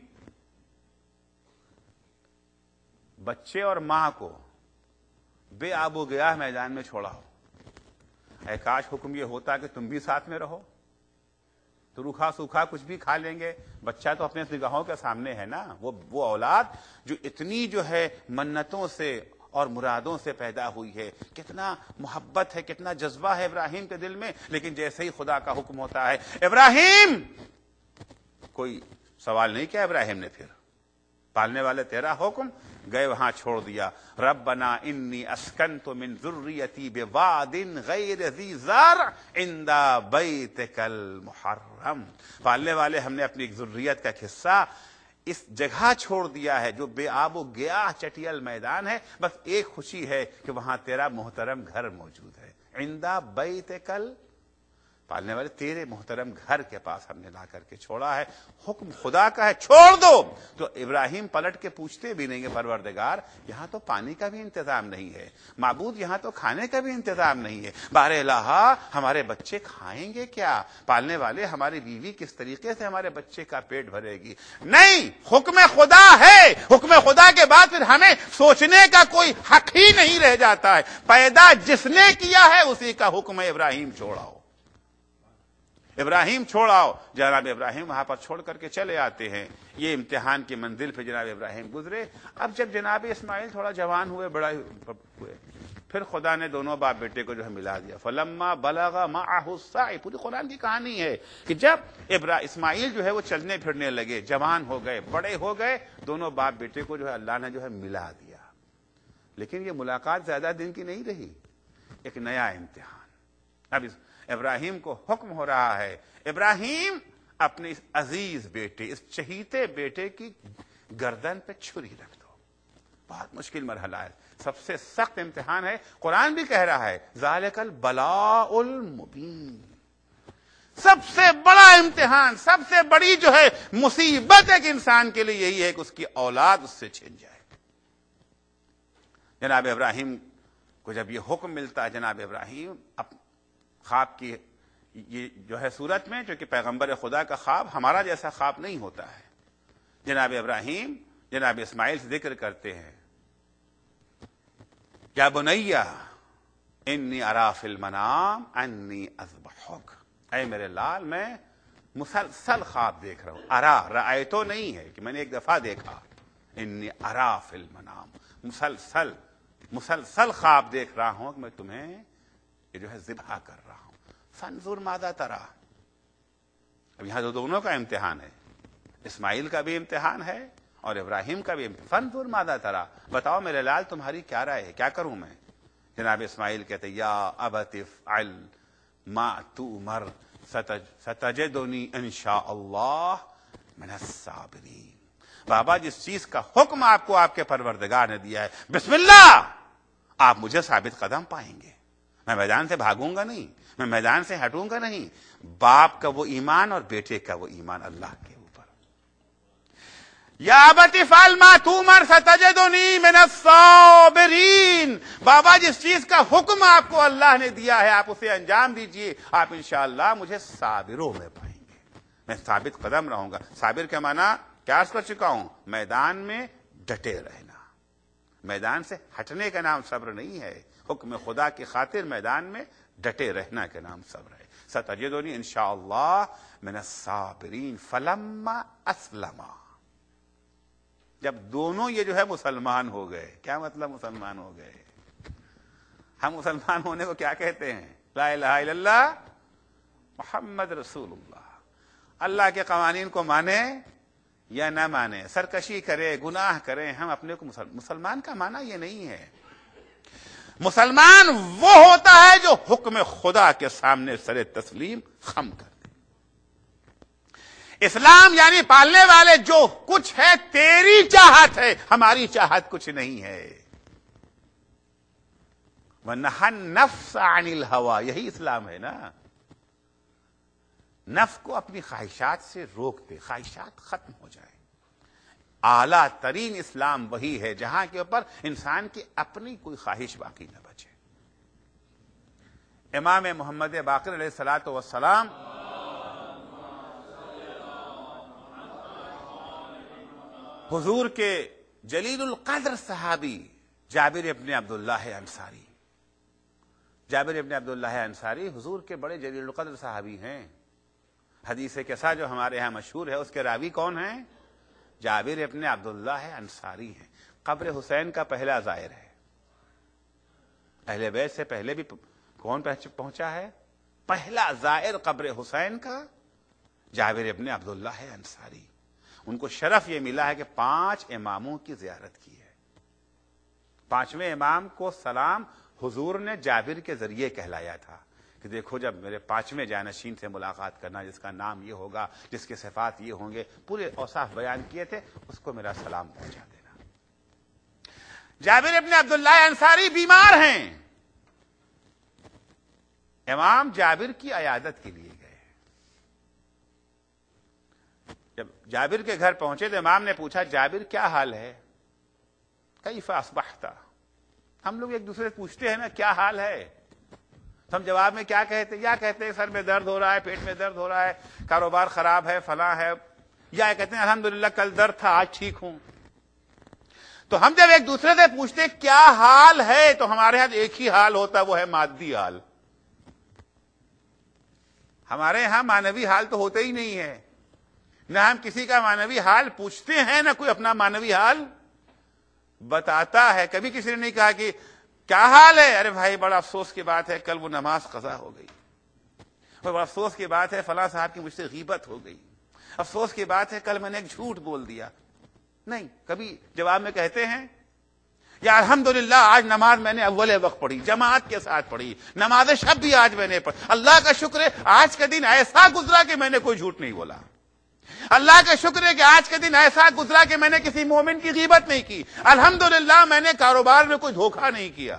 بچے اور ماں کو بے آب و گیاہ میدان میں چھوڑا ہو۔ اے کاش حکم یہ ہوتا کہ تم بھی ساتھ میں رہو، تو روکھا سوکھا کچھ بھی کھا لیں گے، بچہ تو اپنے نگاہوں کے سامنے ہے نا، وہ وہ اولاد جو اتنی جو ہے منتوں سے اور مرادوں سے پیدا ہوئی ہے، کتنا محبت ہے، کتنا جذبہ ہے ابراہیم کے دل میں۔ لیکن جیسے ہی خدا کا حکم ہوتا ہے ابراہیم، کوئی سوال نہیں کیا ابراہیم نے، پھر پالنے والے تیرا حکم، گئے وہاں چھوڑ دیا۔ ربنا انی اسکنت من ذریتی بواد غیر ذی زرع عند بیتک المحرم۔ پالنے والے ہم نے اپنی ایک ذریت کا حصہ اس جگہ چھوڑ دیا ہے جو بے آب و گیاہ چٹیل میدان ہے، بس ایک خوشی ہے کہ وہاں تیرا محترم گھر موجود ہے۔ عند بیتک، پالنے والے تیرے محترم گھر کے پاس ہم نے لا کر کے چھوڑا ہے، حکم خدا کا ہے چھوڑ دو۔ تو ابراہیم پلٹ کے پوچھتے بھی نہیں کہ پروردگار یہاں تو پانی کا بھی انتظام نہیں ہے، معبود یہاں تو کھانے کا بھی انتظام نہیں ہے، بار الہ ہمارے بچے کھائیں گے کیا؟ پالنے والے ہماری بیوی کس طریقے سے ہمارے بچے کا پیٹ بھرے گی؟ نہیں، حکم خدا ہے، حکم خدا کے بعد پھر ہمیں سوچنے کا کوئی حق ہی نہیں رہ جاتا ہے۔ پیدا جس نے کیا ہے اسی کا حکم ہے ابراہیم چھوڑاؤ، ابراہیم چھوڑاؤ۔ جناب ابراہیم وہاں پر چھوڑ کر کے چلے آتے ہیں۔ یہ امتحان کی منزل پہ جناب ابراہیم گزرے۔ اب جب جناب اسماعیل تھوڑا جوان ہوئے، بڑا ہوئے، پھر خدا نے دونوں باپ بیٹے کو جو ہے ملا دیا۔ فلما بلغ معه السعی، پوری قرآن کی کہانی ہے کہ جب ابراہیم اسماعیل جو ہے وہ چلنے پھرنے لگے، جوان ہو گئے، بڑے ہو گئے، دونوں باپ بیٹے کو جو ہے اللہ نے جو ہے ملا دیا۔ لیکن یہ ملاقات زیادہ دن کی نہیں رہی، ایک نیا امتحان۔ اب اس ابراہیم کو حکم ہو رہا ہے، ابراہیم اپنے اس عزیز بیٹے، اس چہیتے بیٹے کی گردن پہ چھری رکھ دو۔ بہت مشکل مرحلہ ہے، سب سے سخت امتحان ہے۔ قرآن بھی کہہ رہا ہے ذالک البلاء المبین، سب سے بڑا امتحان، سب سے بڑی جو ہے مصیبت ایک انسان کے لیے یہی ہے کہ اس کی اولاد اس سے چھن جائے۔ جناب ابراہیم کو جب یہ حکم ملتا ہے، جناب ابراہیم اب خواب کی یہ جو ہے صورت میں، جو کہ پیغمبر خدا کا خواب ہمارا جیسا خواب نہیں ہوتا ہے، جناب ابراہیم جناب اسماعیل سے ذکر کرتے ہیں، یا بنیا انی ارا فی المنام انی اذبحک، اے میرے لال میں مسلسل خواب دیکھ رہا ہوں۔ ارا رأیتو نہیں ہے کہ میں نے ایک دفعہ دیکھا، انی ارا فی المنام، مسلسل مسلسل خواب دیکھ رہا ہوں کہ میں تمہیں یہ جو ہے ذبح کر رہا ہوں۔ فانظر ماذا ترى، اب یہاں تو دونوں کا امتحان ہے، اسماعیل کا بھی امتحان ہے اور ابراہیم کا بھی امتحان۔ فانظر ماذا ترى، بتاؤ میرے لال تمہاری کیا رائے ہے، کیا کروں میں؟ جناب اسماعیل کہتے یا ابت افعل ما تؤمر ستجدنی ان شاء اللہ من الصابرین۔ بابا جس چیز کا حکم آپ کو آپ کے پروردگار نے دیا ہے، بسم اللہ، آپ مجھے ثابت قدم پائیں گے۔ میں میدان سے بھاگوں گا نہیں، میں میدان سے ہٹوں گا نہیں۔ باپ کا وہ ایمان اور بیٹے کا وہ ایمان اللہ کے اوپر۔ یا ابت افعل ما تؤمر ستجدنی من الصابرین، بابا جس چیز کا حکم آپ کو اللہ نے دیا ہے آپ اسے انجام دیجئے، آپ انشاءاللہ مجھے صابروں میں پائیں گے، میں ثابت قدم رہوں گا۔ صابر کا معنی کیا عرض کر چکا ہوں، میدان میں ڈٹے رہنا، میدان سے ہٹنے کا نام صبر نہیں ہے۔ حکم خدا کی خاطر میدان میں ڈٹے رہنا کے نام صبر ہے. ستجدنی انشاءاللہ من الصابرین فلما اسلما. جب دونوں یہ جو ہے مسلمان ہو گئے. کیا مطلب مسلمان ہو گئے؟ ہم مسلمان ہونے کو کیا کہتے ہیں؟ لا الہ الا اللہ محمد رسول اللہ. اللہ کے قوانین کو مانے یا نہ مانے، سرکشی کرے، گناہ کرے، ہم اپنے کو مسلمان. مسلمان کا معنی یہ نہیں ہے. مسلمان وہ ہوتا ہے جو حکم خدا کے سامنے سر تسلیم خم کر دے. اسلام یعنی پالنے والے جو کچھ ہے تیری چاہت ہے، ہماری چاہت کچھ نہیں ہے. وَنَهَا النَّفْسَ عَنِ الْهَوَىٰ، یہی اسلام ہے نا. نفس کو اپنی خواہشات سے روک دے، خواہشات ختم ہو جائے. اعلیٰ ترین اسلام وہی ہے جہاں کے اوپر انسان کی اپنی کوئی خواہش باقی نہ بچے. امام محمد باقر علیہ الصلوۃ والسلام حضور کے جلیل القدر صحابی جابر ابن عبداللہ انصاری جابر ابن عبداللہ انصاری حضور کے بڑے جلیل القدر صحابی ہیں. حدیث قصہ جو ہمارے یہاں مشہور ہے اس کے راوی کون ہیں؟ جابر ابن عبداللہ انصاری ہیں. قبر حسین کا پہلا زائر ہے. اہل بیت سے پہلے بھی کون پہنچا ہے؟ پہلا زائر قبر حسین کا جابر ابن عبداللہ انصاری. ان کو شرف یہ ملا ہے کہ پانچ اماموں کی زیارت کی ہے. پانچویں امام کو سلام حضور نے جابر کے ذریعے کہلایا تھا کہ دیکھو جب میرے پانچویں جانشین سے ملاقات کرنا، جس کا نام یہ ہوگا، جس کے صفات یہ ہوں گے، پورے اوصاف بیان کیے تھے، اس کو میرا سلام پہنچا دینا. جابر ابن عبداللہ انصاری بیمار ہیں. امام جابر کی عیادت کے لیے گئے. جب جابر کے گھر پہنچے تو امام نے پوچھا جابر کیا حال ہے؟ کیف اصبحت؟ ہم لوگ ایک دوسرے سے پوچھتے ہیں نا کیا حال ہے، ہم جواب میں کیا کہتے ہیں؟ یا کہتے ہیں سر میں درد ہو رہا ہے، پیٹ میں درد ہو رہا ہے، کاروبار خراب ہے، فلاں ہے، یا کہتے ہیں الحمدللہ کل درد تھا آج ٹھیک ہوں. تو ہم جب ایک دوسرے سے پوچھتے کیا حال ہے تو ہمارے یہاں ایک ہی حال ہوتا، وہ ہے مادی حال. ہمارے یہاں مانوی حال تو ہوتا ہی نہیں ہے. نہ ہم کسی کا مانوی حال پوچھتے ہیں، نہ کوئی اپنا مانوی حال بتاتا ہے. کبھی کسی نے نہیں کہا کہ کیا حال ہے؟ ارے بھائی بڑا افسوس کی بات ہے کل وہ نماز قضا ہو گئی. بڑا افسوس کی بات ہے فلاں صاحب کی مجھ سے غیبت ہو گئی. افسوس کی بات ہے کل میں نے ایک جھوٹ بول دیا. نہیں، کبھی جواب میں کہتے ہیں یا الحمدللہ آج نماز میں نے اول وقت پڑھی، جماعت کے ساتھ پڑھی، نماز شب بھی آج میں نے پڑھی، اللہ کا شکر ہے آج کا دن ایسا گزرا کہ میں نے کوئی جھوٹ نہیں بولا. اللہ کا شکر ہے کہ آج کا دن ایسا گزرا کہ میں نے کسی مومن کی غیبت نہیں کی. الحمدللہ میں نے کاروبار میں کوئی دھوکہ نہیں کیا.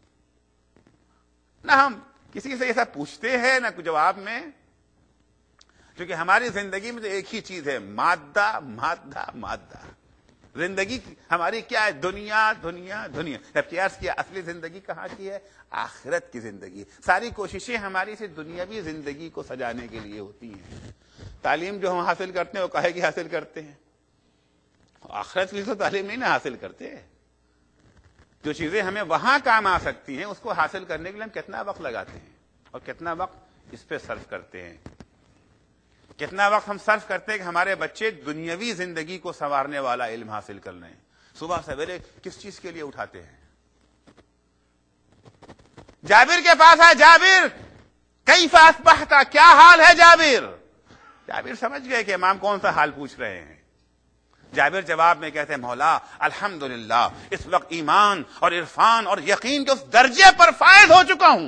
نہ ہم کسی سے ایسا پوچھتے ہیں نہ کوئی جواب میں، کیونکہ ہماری زندگی میں تو ایک ہی چیز ہے، مادہ مادہ مادہ. زندگی ہماری کیا ہے؟ دنیا دنیا دنیا. جبکہ عرض کیا اصلی زندگی کہاں کی ہے؟ آخرت کی زندگی. ساری کوششیں ہماری سے دنیاوی زندگی کو سجانے کے لیے ہوتی ہیں. تعلیم جو ہم حاصل کرتے ہیں وہ کاہے کی حاصل کرتے ہیں؟ آخرت کے لیے تو تعلیم نہیں نہ حاصل کرتے. جو چیزیں ہمیں وہاں کام آ سکتی ہیں اس کو حاصل کرنے کے لیے ہم کتنا وقت لگاتے ہیں اور کتنا وقت اس پہ صرف کرتے ہیں. کتنا وقت ہم صرف کرتے ہیں کہ ہمارے بچے دنیاوی زندگی کو سنوارنے والا علم حاصل کر لیں. صبح سویرے کس چیز کے لیے اٹھاتے ہیں؟ جابر کے پاس آئے، جابر کیف اصبحت، کیا حال ہے جابر؟ جابر سمجھ گئے کہ امام کون سا حال پوچھ رہے ہیں. جابر جواب میں کہتے ہیں مولا الحمدللہ اس وقت ایمان اور عرفان اور یقین کے اس درجے پر فائز ہو چکا ہوں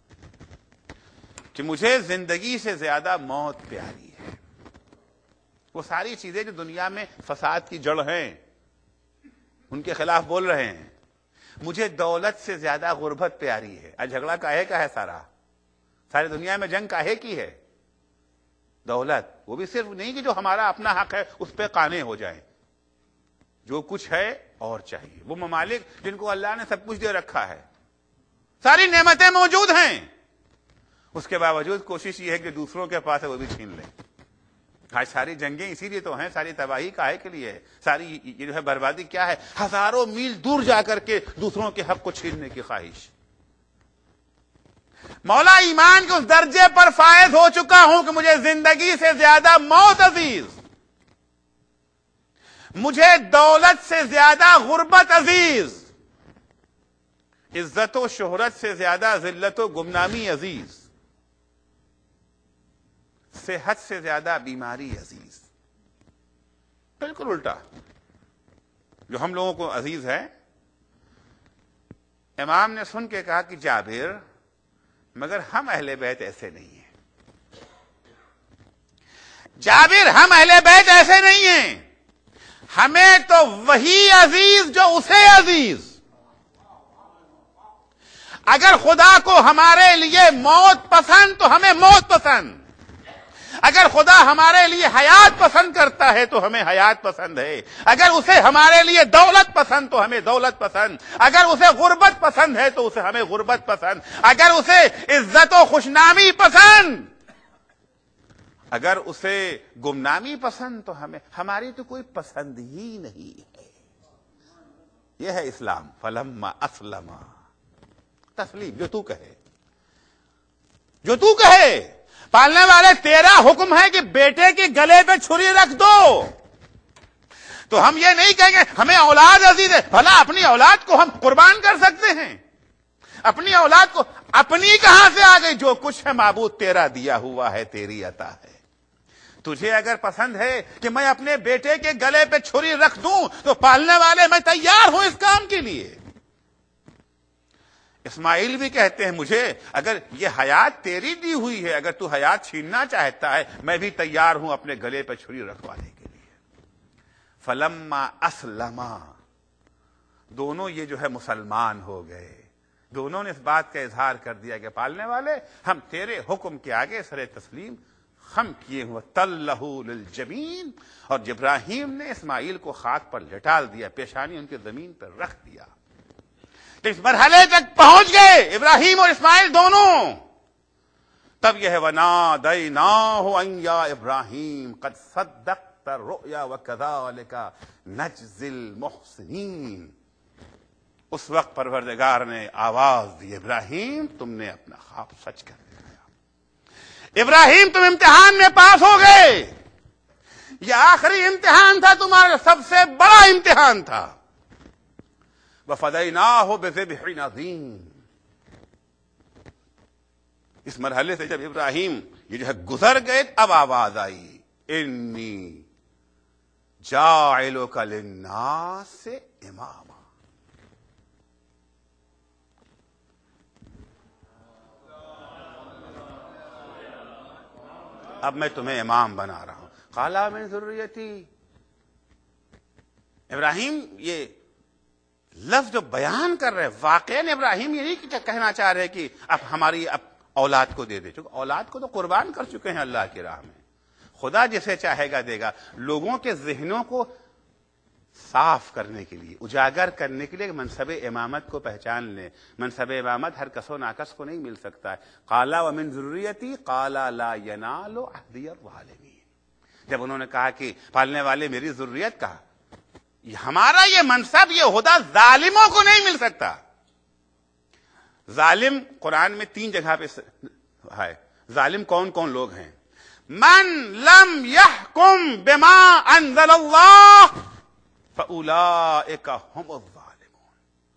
کہ مجھے زندگی سے زیادہ موت پیاری ہے. وہ ساری چیزیں جو دنیا میں فساد کی جڑ ہیں ان کے خلاف بول رہے ہیں. مجھے دولت سے زیادہ غربت پیاری ہے. آج جھگڑا کاہے کا ہے؟ سارا ساری دنیا میں جنگ کاہے کی ہے؟ دولت. وہ بھی صرف نہیں کہ جو ہمارا اپنا حق ہے اس پہ قانے ہو جائیں، جو کچھ ہے اور چاہیے. وہ ممالک جن کو اللہ نے سب کچھ دے رکھا ہے، ساری نعمتیں موجود ہیں، اس کے باوجود کوشش یہ ہے کہ دوسروں کے پاس ہے وہ بھی چھین لیں. آج ساری جنگیں اسی لیے تو ہیں، ساری تباہی کاہے کے لیے ہے، ساری یہ جو ہے بربادی کیا ہے؟ ہزاروں میل دور جا کر کے دوسروں کے حق کو چھیننے کی خواہش. مولا ایمان کے اس درجے پر فائز ہو چکا ہوں کہ مجھے زندگی سے زیادہ موت عزیز، مجھے دولت سے زیادہ غربت عزیز، عزت و شہرت سے زیادہ ذلت و گمنامی عزیز، صحت سے زیادہ بیماری عزیز۔ بالکل الٹا جو ہم لوگوں کو عزیز ہے۔ امام نے سن کے کہا کہ جابر، مگر ہم اہل بیت ایسے نہیں ہیں۔ جابر، ہم اہل بیت ایسے نہیں ہیں، ہمیں تو وہی عزیز جو اسے عزیز۔ اگر خدا کو ہمارے لیے موت پسند تو ہمیں موت پسند، اگر خدا ہمارے لیے حیات پسند کرتا ہے تو ہمیں حیات پسند ہے، اگر اسے ہمارے لیے دولت پسند تو ہمیں دولت پسند، اگر اسے غربت پسند ہے تو اسے ہمیں غربت پسند، اگر اسے عزت و خوشنامی پسند، اگر اسے گمنامی پسند تو ہمیں، ہماری تو کوئی پسند ہی نہیں ہے۔ یہ ہے اسلام۔ فلما اسلم، تسلیم، جو تو کہے، جو تو کہے۔ پالنے والے، تیرا حکم ہے کہ بیٹے کے گلے پہ چھری رکھ دو، تو ہم یہ نہیں کہیں گے ہمیں اولاد عزیز ہے۔ بھلا اپنی اولاد کو ہم قربان کر سکتے ہیں؟ اپنی اولاد کو، اپنی کہاں سے آ گئی؟ جو کچھ ہے معبود تیرا دیا ہوا ہے، تیری عطا ہے۔ تجھے اگر پسند ہے کہ میں اپنے بیٹے کے گلے پہ چھری رکھ دوں تو پالنے والے میں تیار ہوں اس کام کے لیے۔ اسماعیل بھی کہتے ہیں مجھے اگر یہ حیات تیری دی ہوئی ہے، اگر تو حیات چھیننا چاہتا ہے، میں بھی تیار ہوں اپنے گلے پہ چھری رکھوانے کے لیے۔ فلما اسلما، دونوں یہ جو ہے مسلمان ہو گئے، دونوں نے اس بات کا اظہار کر دیا کہ پالنے والے، ہم تیرے حکم کے آگے سر تسلیم خم کیے ہوئے۔ تلہ للجبین، اور ابراہیم نے اسماعیل کو خاک پر لٹال دیا، پیشانی ان کے زمین پر رکھ دیا۔ اس مرحلے تک پہنچ گئے ابراہیم اور اسماعیل دونوں، تب یہ ہے وَنَادَيْنَاهُ أَن يَا إِبْرَاهِيمُ قَدْ صَدَّقْتَ الرُّؤْيَا وَكَذَلِكَ نَجْزِي الْمُحْسِنِينَ۔ اس وقت پروردگار نے آواز دی، ابراہیم تم نے اپنا خواب سچ کر دکھایا، ابراہیم تم امتحان میں پاس ہو گئے۔ یہ آخری امتحان تھا، تمہارا سب سے بڑا امتحان تھا۔ وَفَدَيْنَاهُ بِذِبْحٍ عَظِيمٍ۔ اس مرحلے سے جب ابراہیم یہ جو ہے گزر گئے، اب آواز آئی، انی جاعلک للناس اماما۔ اب میں تمہیں امام بنا رہا ہوں۔ قال من ذریتی، ابراہیم یہ لفظ جو بیان کر رہے، واقعاً ابراہیم یہ نہیں کہنا چاہ رہے کہ اب ہماری اب اولاد کو دے دے، چونکہ اولاد کو تو قربان کر چکے ہیں اللہ کی راہ میں، خدا جسے چاہے گا دے گا۔ لوگوں کے ذہنوں کو صاف کرنے کے لیے، اجاگر کرنے کے لیے منصب امامت کو پہچان لیں۔ منصب امامت ہر کس و ناکس کو نہیں مل سکتا ہے۔ قال ومن ذریتی قال لا ینال عہدی الظالمین۔ جب انہوں نے کہا کہ پالنے والے میری ذریت، کہا ہمارا یہ منصب، یہ عہدہ ظالموں کو نہیں مل سکتا۔ ظالم قرآن میں تین جگہ پہ ہے۔ ظالم کون کون لوگ ہیں؟ من لم يحكم بما انزل اللہ فاولئک هم الظالمون۔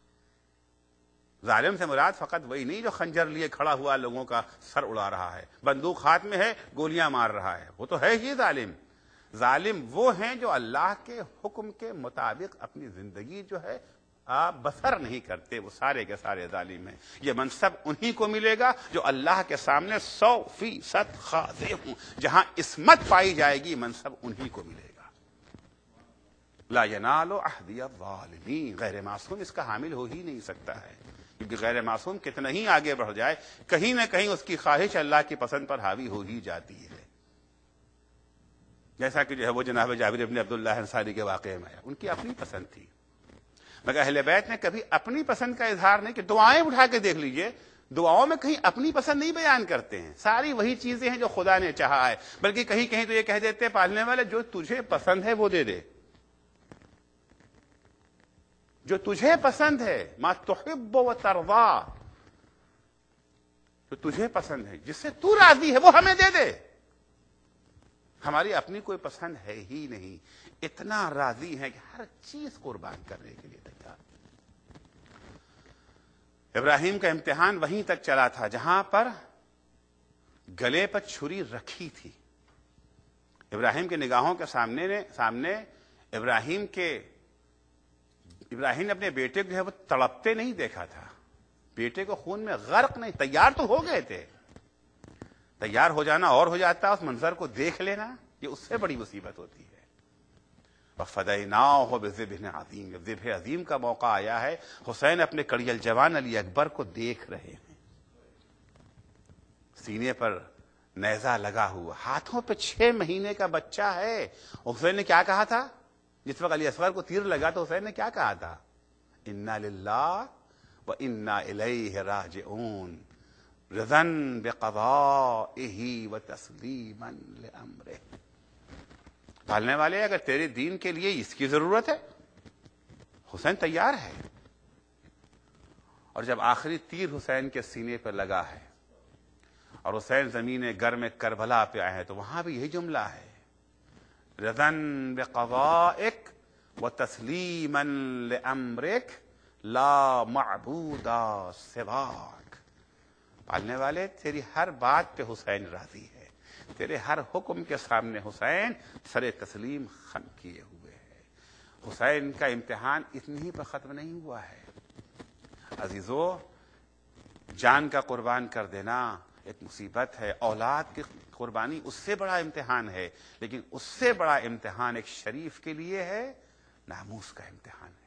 ظالم سے مراد فقط وہی نہیں جو خنجر لیے کھڑا ہوا لوگوں کا سر اڑا رہا ہے، بندوق ہاتھ میں ہے، گولیاں مار رہا ہے، وہ تو ہے ہی ظالم۔ ظالم وہ ہیں جو اللہ کے حکم کے مطابق اپنی زندگی جو ہے آپ بسر نہیں کرتے، وہ سارے کے سارے ظالم ہیں۔ یہ منصب انہی کو ملے گا جو اللہ کے سامنے سو فیصد خاضع ہوں۔ جہاں عصمت پائی جائے گی منصب انہی کو ملے گا۔ لا ینال عہدی الظالمین، غیر معصوم اس کا حامل ہو ہی نہیں سکتا ہے، کیونکہ غیر معصوم کتنا ہی آگے بڑھ جائے، کہیں نہ کہیں اس کی خواہش اللہ کی پسند پر حاوی ہو ہی جاتی ہے۔ جیسا کہ جو ہے وہ جناب جابر ابن عبداللہ انصاری کے واقعے میں آیا، ان کی اپنی پسند تھی، مگر اہل بیت نے کبھی اپنی پسند کا اظہار نہیں کہ دعائیں اٹھا کے دیکھ لیجئے، دعاؤں میں کہیں اپنی پسند نہیں بیان کرتے ہیں، ساری وہی چیزیں ہیں جو خدا نے چاہا ہے، بلکہ کہیں کہیں تو یہ کہہ دیتے ہیں پالنے والے جو تجھے پسند ہے وہ دے دے، جو تجھے پسند ہے، ما تحب و ترضا، جو تجھے پسند ہے، جس سے تو راضی ہے، وہ ہمیں دے دے. ہماری اپنی کوئی پسند ہے ہی نہیں، اتنا راضی ہے کہ ہر چیز قربان کرنے کے لیے تیار. ابراہیم کا امتحان وہیں تک چلا تھا جہاں پر گلے پر چھری رکھی تھی. ابراہیم کے نگاہوں کے سامنے نے سامنے ابراہیم کے ابراہیم نے اپنے بیٹے کو جو ہے وہ تڑپتے نہیں دیکھا تھا، بیٹے کو خون میں غرق نہیں. تیار تو ہو گئے تھے، تیار ہو جانا اور ہو جاتا، اس منظر کو دیکھ لینا یہ اس سے بڑی مصیبت ہوتی ہے. وَفَدَيْنَاهُ بِذِبْحٍ عَظِيمٍ. ذبح عظیم کا موقع آیا ہے. حسین اپنے کڑیل جوان علی اکبر کو دیکھ رہے ہیں، سینے پر نیزہ لگا ہوا، ہاتھوں پہ چھ مہینے کا بچہ ہے. حسین نے کیا کہا تھا جس وقت علی اصغر کو تیر لگا تو حسین نے کیا کہا تھا؟ اِنَّا لِلَّهِ وَإِنَّا إِلَيْهِ رَاجِعُونَ رضا بقضائه وتسلیما لامرہ. پالنے والے اگر تیرے دین کے لیے اس کی ضرورت ہے، حسین تیار ہے. اور جب آخری تیر حسین کے سینے پر لگا ہے اور حسین زمین گرم کربلا پہ آئے ہیں تو وہاں بھی یہی جملہ ہے، رضا بقضائک وتسلیما لامرک لا معبود سواک. پالنے والے تیری ہر بات پہ حسین راضی ہے، تیرے ہر حکم کے سامنے حسین سر تسلیم خم کیے ہوئے ہے. حسین کا امتحان اتنی پر ختم نہیں ہوا ہے. عزیزو، جان کا قربان کر دینا ایک مصیبت ہے، اولاد کی قربانی اس سے بڑا امتحان ہے، لیکن اس سے بڑا امتحان ایک شریف کے لیے ہے، ناموس کا امتحان ہے.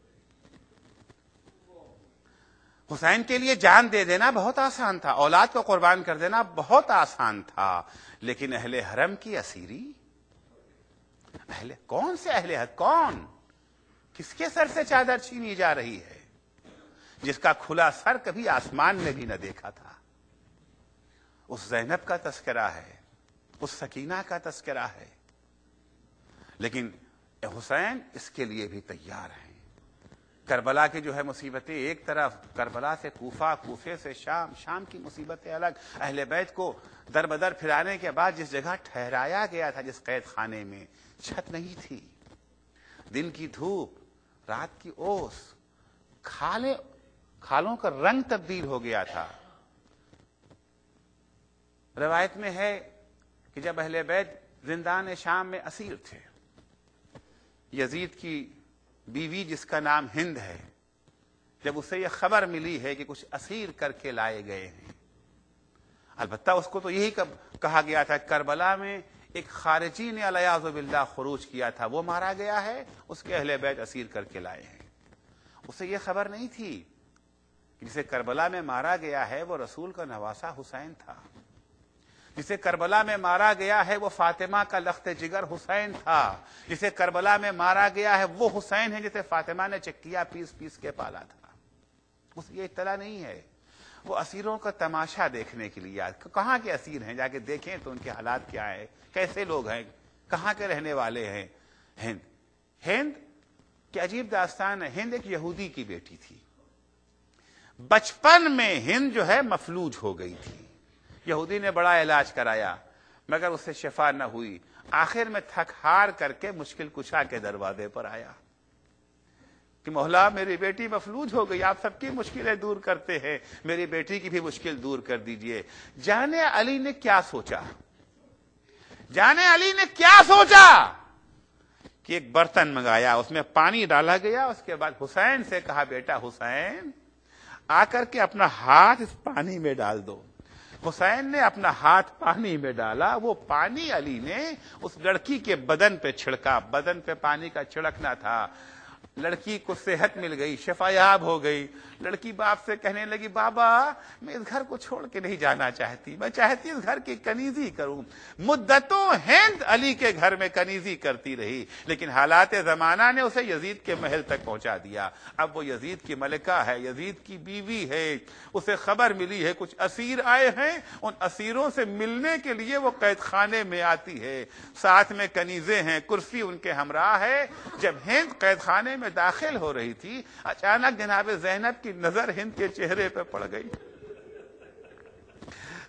حسین کے لیے جان دے دینا بہت آسان تھا، اولاد کو قربان کر دینا بہت آسان تھا، لیکن اہل حرم کی اسیری، اہل کون سے اہل حد، کون کس کے سر سے چادر چھینی جا رہی ہے، جس کا کھلا سر کبھی آسمان نے بھی نہ دیکھا تھا. اس زینب کا تذکرہ ہے، اس سکینہ کا تذکرہ ہے، لیکن حسین اس کے لیے بھی تیار ہیں. کربلا کی جو ہے مصیبتیں ایک طرف، کربلا سے کوفہ، کوفے سے شام، شام کی مصیبتیں الگ. اہل بیت کو در بدر پھرانے کے بعد جس جگہ ٹھہرایا گیا تھا، جس قید خانے میں، چھت نہیں تھی، دن کی دھوپ، رات کی اوس، کھالے کھالوں کا رنگ تبدیل ہو گیا تھا. روایت میں ہے کہ جب اہل بیت زندان شام میں اسیر تھے، یزید کی بیوی جس کا نام ہند ہے، جب اسے یہ خبر ملی ہے کہ کچھ اسیر کر کے لائے گئے ہیں، البتہ اس کو تو یہی کہا گیا تھا کربلا میں ایک خارجی نے علیاذ باللہ خروج کیا تھا، وہ مارا گیا ہے، اس کے اہل بیت اسیر کر کے لائے ہیں. اسے یہ خبر نہیں تھی کہ جسے کربلا میں مارا گیا ہے وہ رسول کا نواسا حسین تھا، جسے کربلا میں مارا گیا ہے وہ فاطمہ کا لخت جگر حسین تھا، جسے کربلا میں مارا گیا ہے وہ حسین ہے جسے فاطمہ نے چکیا پیس پیس کے پالا تھا. اس یہ اطلاع نہیں ہے. وہ اسیروں کا تماشا دیکھنے کے لیے آج کہاں کے اسیر ہیں، جا کے دیکھیں تو ان کے حالات کیا ہیں، کیسے لوگ ہیں، کہاں کے رہنے والے ہیں. ہند ہند کی عجیب داستان ہے. ہند ایک یہودی کی بیٹی تھی، بچپن میں ہند جو ہے مفلوج ہو گئی تھی. یہودی نے بڑا علاج کرایا مگر اس سے شفا نہ ہوئی. آخر میں تھک ہار کر کے مشکل کشا کے دروازے پر آیا کہ مولا میری بیٹی مفلوج ہو گئی، آپ سب کی مشکلیں دور کرتے ہیں، میری بیٹی کی بھی مشکل دور کر دیجئے. جانے علی نے کیا سوچا، جانے علی نے کیا سوچا کہ ایک برتن منگایا، اس میں پانی ڈالا گیا، اس کے بعد حسین سے کہا بیٹا حسین آ کر کے اپنا ہاتھ اس پانی میں ڈال دو. حسین نے اپنا ہاتھ پانی میں ڈالا، وہ پانی علی نے اس لڑکی کے بدن پہ چھڑکا. بدن پہ پانی کا چھڑکنا تھا. لڑکی کو صحت مل گئی، شفا یاب ہو گئی. لڑکی باپ سے کہنے لگی بابا میں اس گھر کو چھوڑ کے نہیں جانا چاہتی، میں چاہتی اس گھر کی کنیزی کروں. مدتوں ہند علی کے گھر میں کنیزی کرتی رہی، لیکن حالات زمانہ نے اسے یزید کے محل تک پہنچا دیا. اب وہ یزید کی ملکہ ہے، یزید کی بیوی ہے. اسے خبر ملی ہے کچھ اسیر آئے ہیں، ان اسیروں سے ملنے کے لیے وہ قید خانے میں آتی ہے، ساتھ میں کنیزیں ہیں، کرسی ان کے ہمراہ ہے. جب ہند قید خانے میں داخل ہو رہی تھی، اچانک جناب زینب کی نظر ہند کے چہرے پہ پڑ گئی.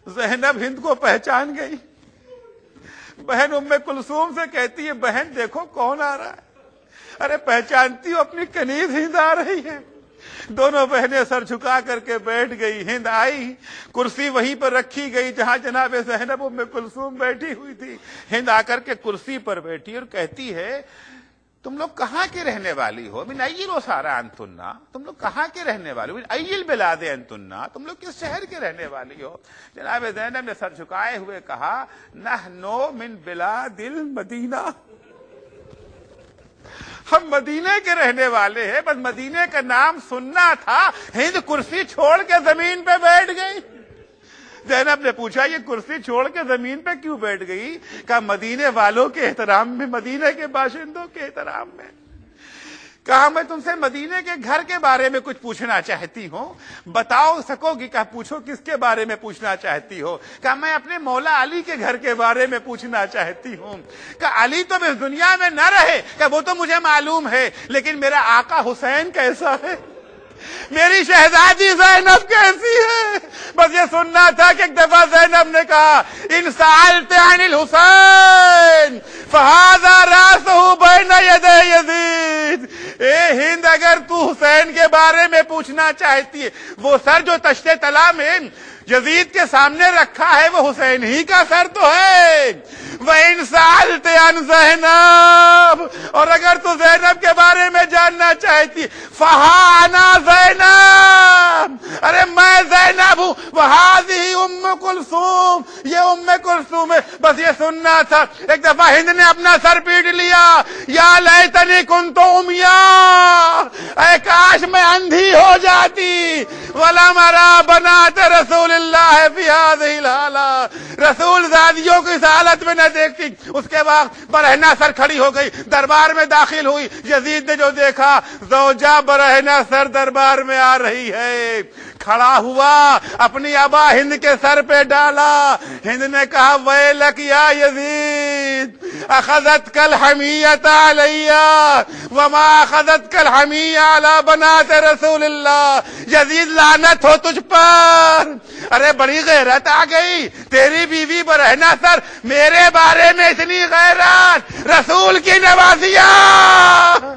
زینب ہند کو پہچان گئی. بہن ام کلثوم سے کہتی ہے بہن دیکھو کون آ رہا ہے. ارے پہچانتی ہو اپنی کنیز ہند آ رہی ہے. دونوں بہنیں سر جھکا کر کے بیٹھ گئی. ہند آئی, کرسی وہیں پر رکھی گئی جہاں جناب زینب ام کلثوم بیٹھی ہوئی تھی. ہند آ کر کے کرسی پر بیٹھی اور کہتی ہے تم لوگ کہاں کے رہنے والی ہو؟ من ایل اسارا انتنا, تم لوگ کہاں کے رہنے والے ہو؟ من ایل بلاد انتنا, تم لوگ کس شہر کے رہنے والی ہو؟ جناب زینب نے سر جھکائے ہوئے کہا نحنو من بلاد المدینہ, ہم مدینے کے رہنے والے ہیں. بس مدینے کا نام سننا تھا. ہند کرسی چھوڑ کے زمین پہ بیٹھ گئی. زینب نے پوچھا یہ کرسی چھوڑ کے زمین پہ کیوں بیٹھ گئی؟ کہا مدینے والوں کے احترام میں, مدینے کے باشندوں کے احترام میں. کہا میں تم سے مدینے کے گھر کے بارے میں کچھ پوچھنا چاہتی ہوں, بتاؤ سکو گی؟ کہا پوچھو کس کے بارے میں پوچھنا چاہتی ہو؟ کہا میں اپنے مولا علی کے گھر کے بارے میں پوچھنا چاہتی ہوں. کہا علی تو اس دنیا میں نہ رہے, کہ وہ تو مجھے معلوم ہے, لیکن میرا آقا حسین کیسا ہے, میری شہزادی زینب کیسی ہے؟ بس یہ سننا تھا کہ ایک دفعہ زینب نے کہا ان سألت عن الحسین فہذا راسہ بین یدی یزید. اے ہند اگر تو حسین کے بارے میں پوچھنا چاہتی ہے, وہ سر جو تشت طلا میں یزید کے سامنے رکھا ہے وہ حسین ہی کا سر تو ہے. وَإِن سَأَلْتَ عَنْ زَيْنَبَ, اور اگر تو زینب کے بارے میں جاننا چاہتی فَهَا أَنَا زینب, ارے میں زینب ہوں. وَهَذِهِ أُمُّ كُلْثُوم, یہ ام کلثوم ہے. بس یہ سننا تھا. ایک دفعہ ہند نے اپنا سر پیٹ لیا, یا لیتنی کنت عمیا, اے کاش میں اندھی ہو جاتی. وَلَمْ أَرَىٰ بَنَاتَ رَسُولِ اللہ فی هذه الحالہ, رسول زادیوں کو اس حالت میں نہ دیکھتی. اس کے بعد برہنہ سر کھڑی ہو گئی, دربار میں داخل ہوئی. یزید نے جو دیکھا زوجہ برہنہ سر دربار میں آ رہی ہے, کھڑا ہوا, اپنی ابا ہند کے سر پہ ڈالا. ہند نے کہا ویلک یا یزید, اخذتک الحمیۃ علی وما اخذتک الحمیۃ علی بنات رسول اللہ. یزید لعنت ہو تجھ پر, ارے بڑی غیرت آ گئی, تیری بیوی برہنہ سر, میرے بارے میں اتنی غیرت, رسول کی نوازیاں.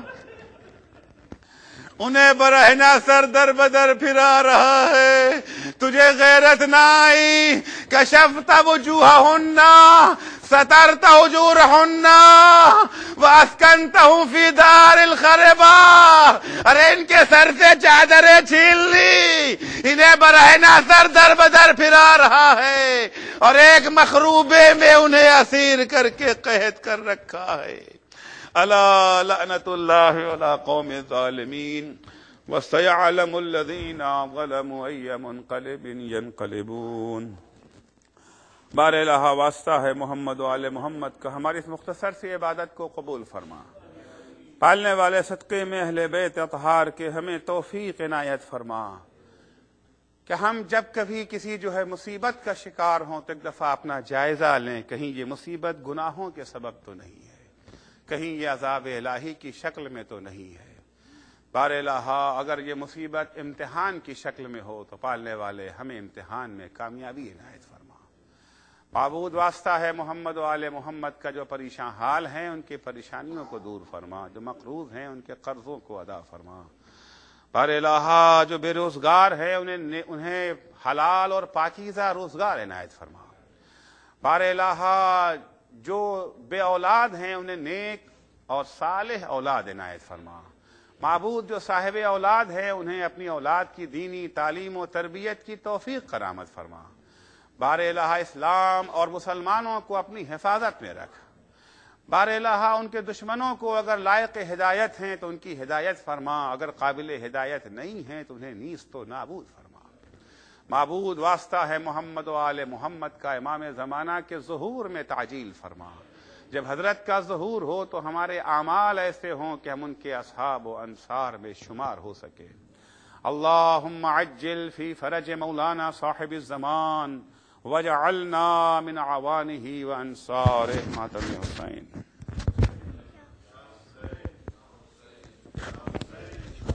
انہیں برہنہ سر در بدر پھرا رہا ہے, تجھے غیرت نہ آئی. کشفت وجوہہن سترت وجوہہن واسکنتہم فی دار الخربہ, ارے ان کے سر سے چادریں چھین لی, انہیں برہنہ سر در بدر پھرا رہا ہے, اور ایک مخروبے میں انہیں اسیر کر کے قید کر رکھا ہے. الا لعنت اللہ علی قوم الظالمین وسيعلم الذین ظلموا ای منقلب ینقلبون. بار الہ واسطہ ہے محمد و آل محمد کا, ہماری اس مختصر سی عبادت کو قبول فرما. پالنے والے صدقے میں اہل بیت اطہار کے ہمیں توفیق عنایت فرما کہ ہم جب کبھی کسی جو ہے مصیبت کا شکار ہوں تو ایک دفعہ اپنا جائزہ لیں, کہیں یہ مصیبت گناہوں کے سبب تو نہیں ہے, کہیں یہ عذاب الہی کی شکل میں تو نہیں ہے. بار الہ اگر یہ مصیبت امتحان کی شکل میں ہو تو پالنے والے ہمیں امتحان میں کامیابی عنایت فرما. معبود واسطہ ہے محمد و آل محمد کا, جو پریشان حال ہیں ان کی پریشانیوں کو دور فرما, جو مقروض ہیں ان کے قرضوں کو ادا فرما. بار الہ جو بے روزگار ہیں انہیں انہیں حلال اور پاکیزہ روزگار عنایت فرما. بار الہ جو بے اولاد ہیں انہیں نیک اور صالح اولاد عنایت فرما. معبود جو صاحب اولاد ہیں انہیں اپنی اولاد کی دینی تعلیم و تربیت کی توفیق کرامت فرما. بار الہ اسلام اور مسلمانوں کو اپنی حفاظت میں رکھ. بار الہ ان کے دشمنوں کو اگر لائق ہدایت ہیں تو ان کی ہدایت فرما, اگر قابل ہدایت نہیں ہیں تو انہیں نیست و نابود فرما. معبود واسطہ ہے محمد و آل محمد کا, امام زمانہ کے ظہور میں تعجیل فرما. جب حضرت کا ظہور ہو تو ہمارے اعمال ایسے ہوں کہ ہم ان کے اصحاب و انصار میں شمار ہو سکے. اللہم عجل فی فرج مولانا صاحب الزمان وجعلنا من عوانہ وانصارہ. ماتم حسین.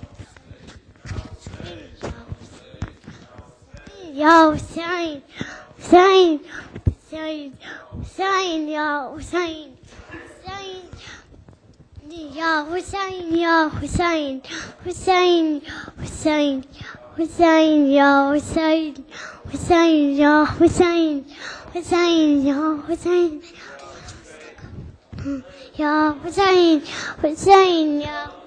یا حسین Hussein, Hussein, Hussein, Ya Hussein, Hussein, Ya Hussein, Ya Hussein, Hussein, Hussein, Hussein, Ya Hussein, Hussein, Ya Hussein, Hussein, Ya Hussein, Ya Hussein, Hussein, Ya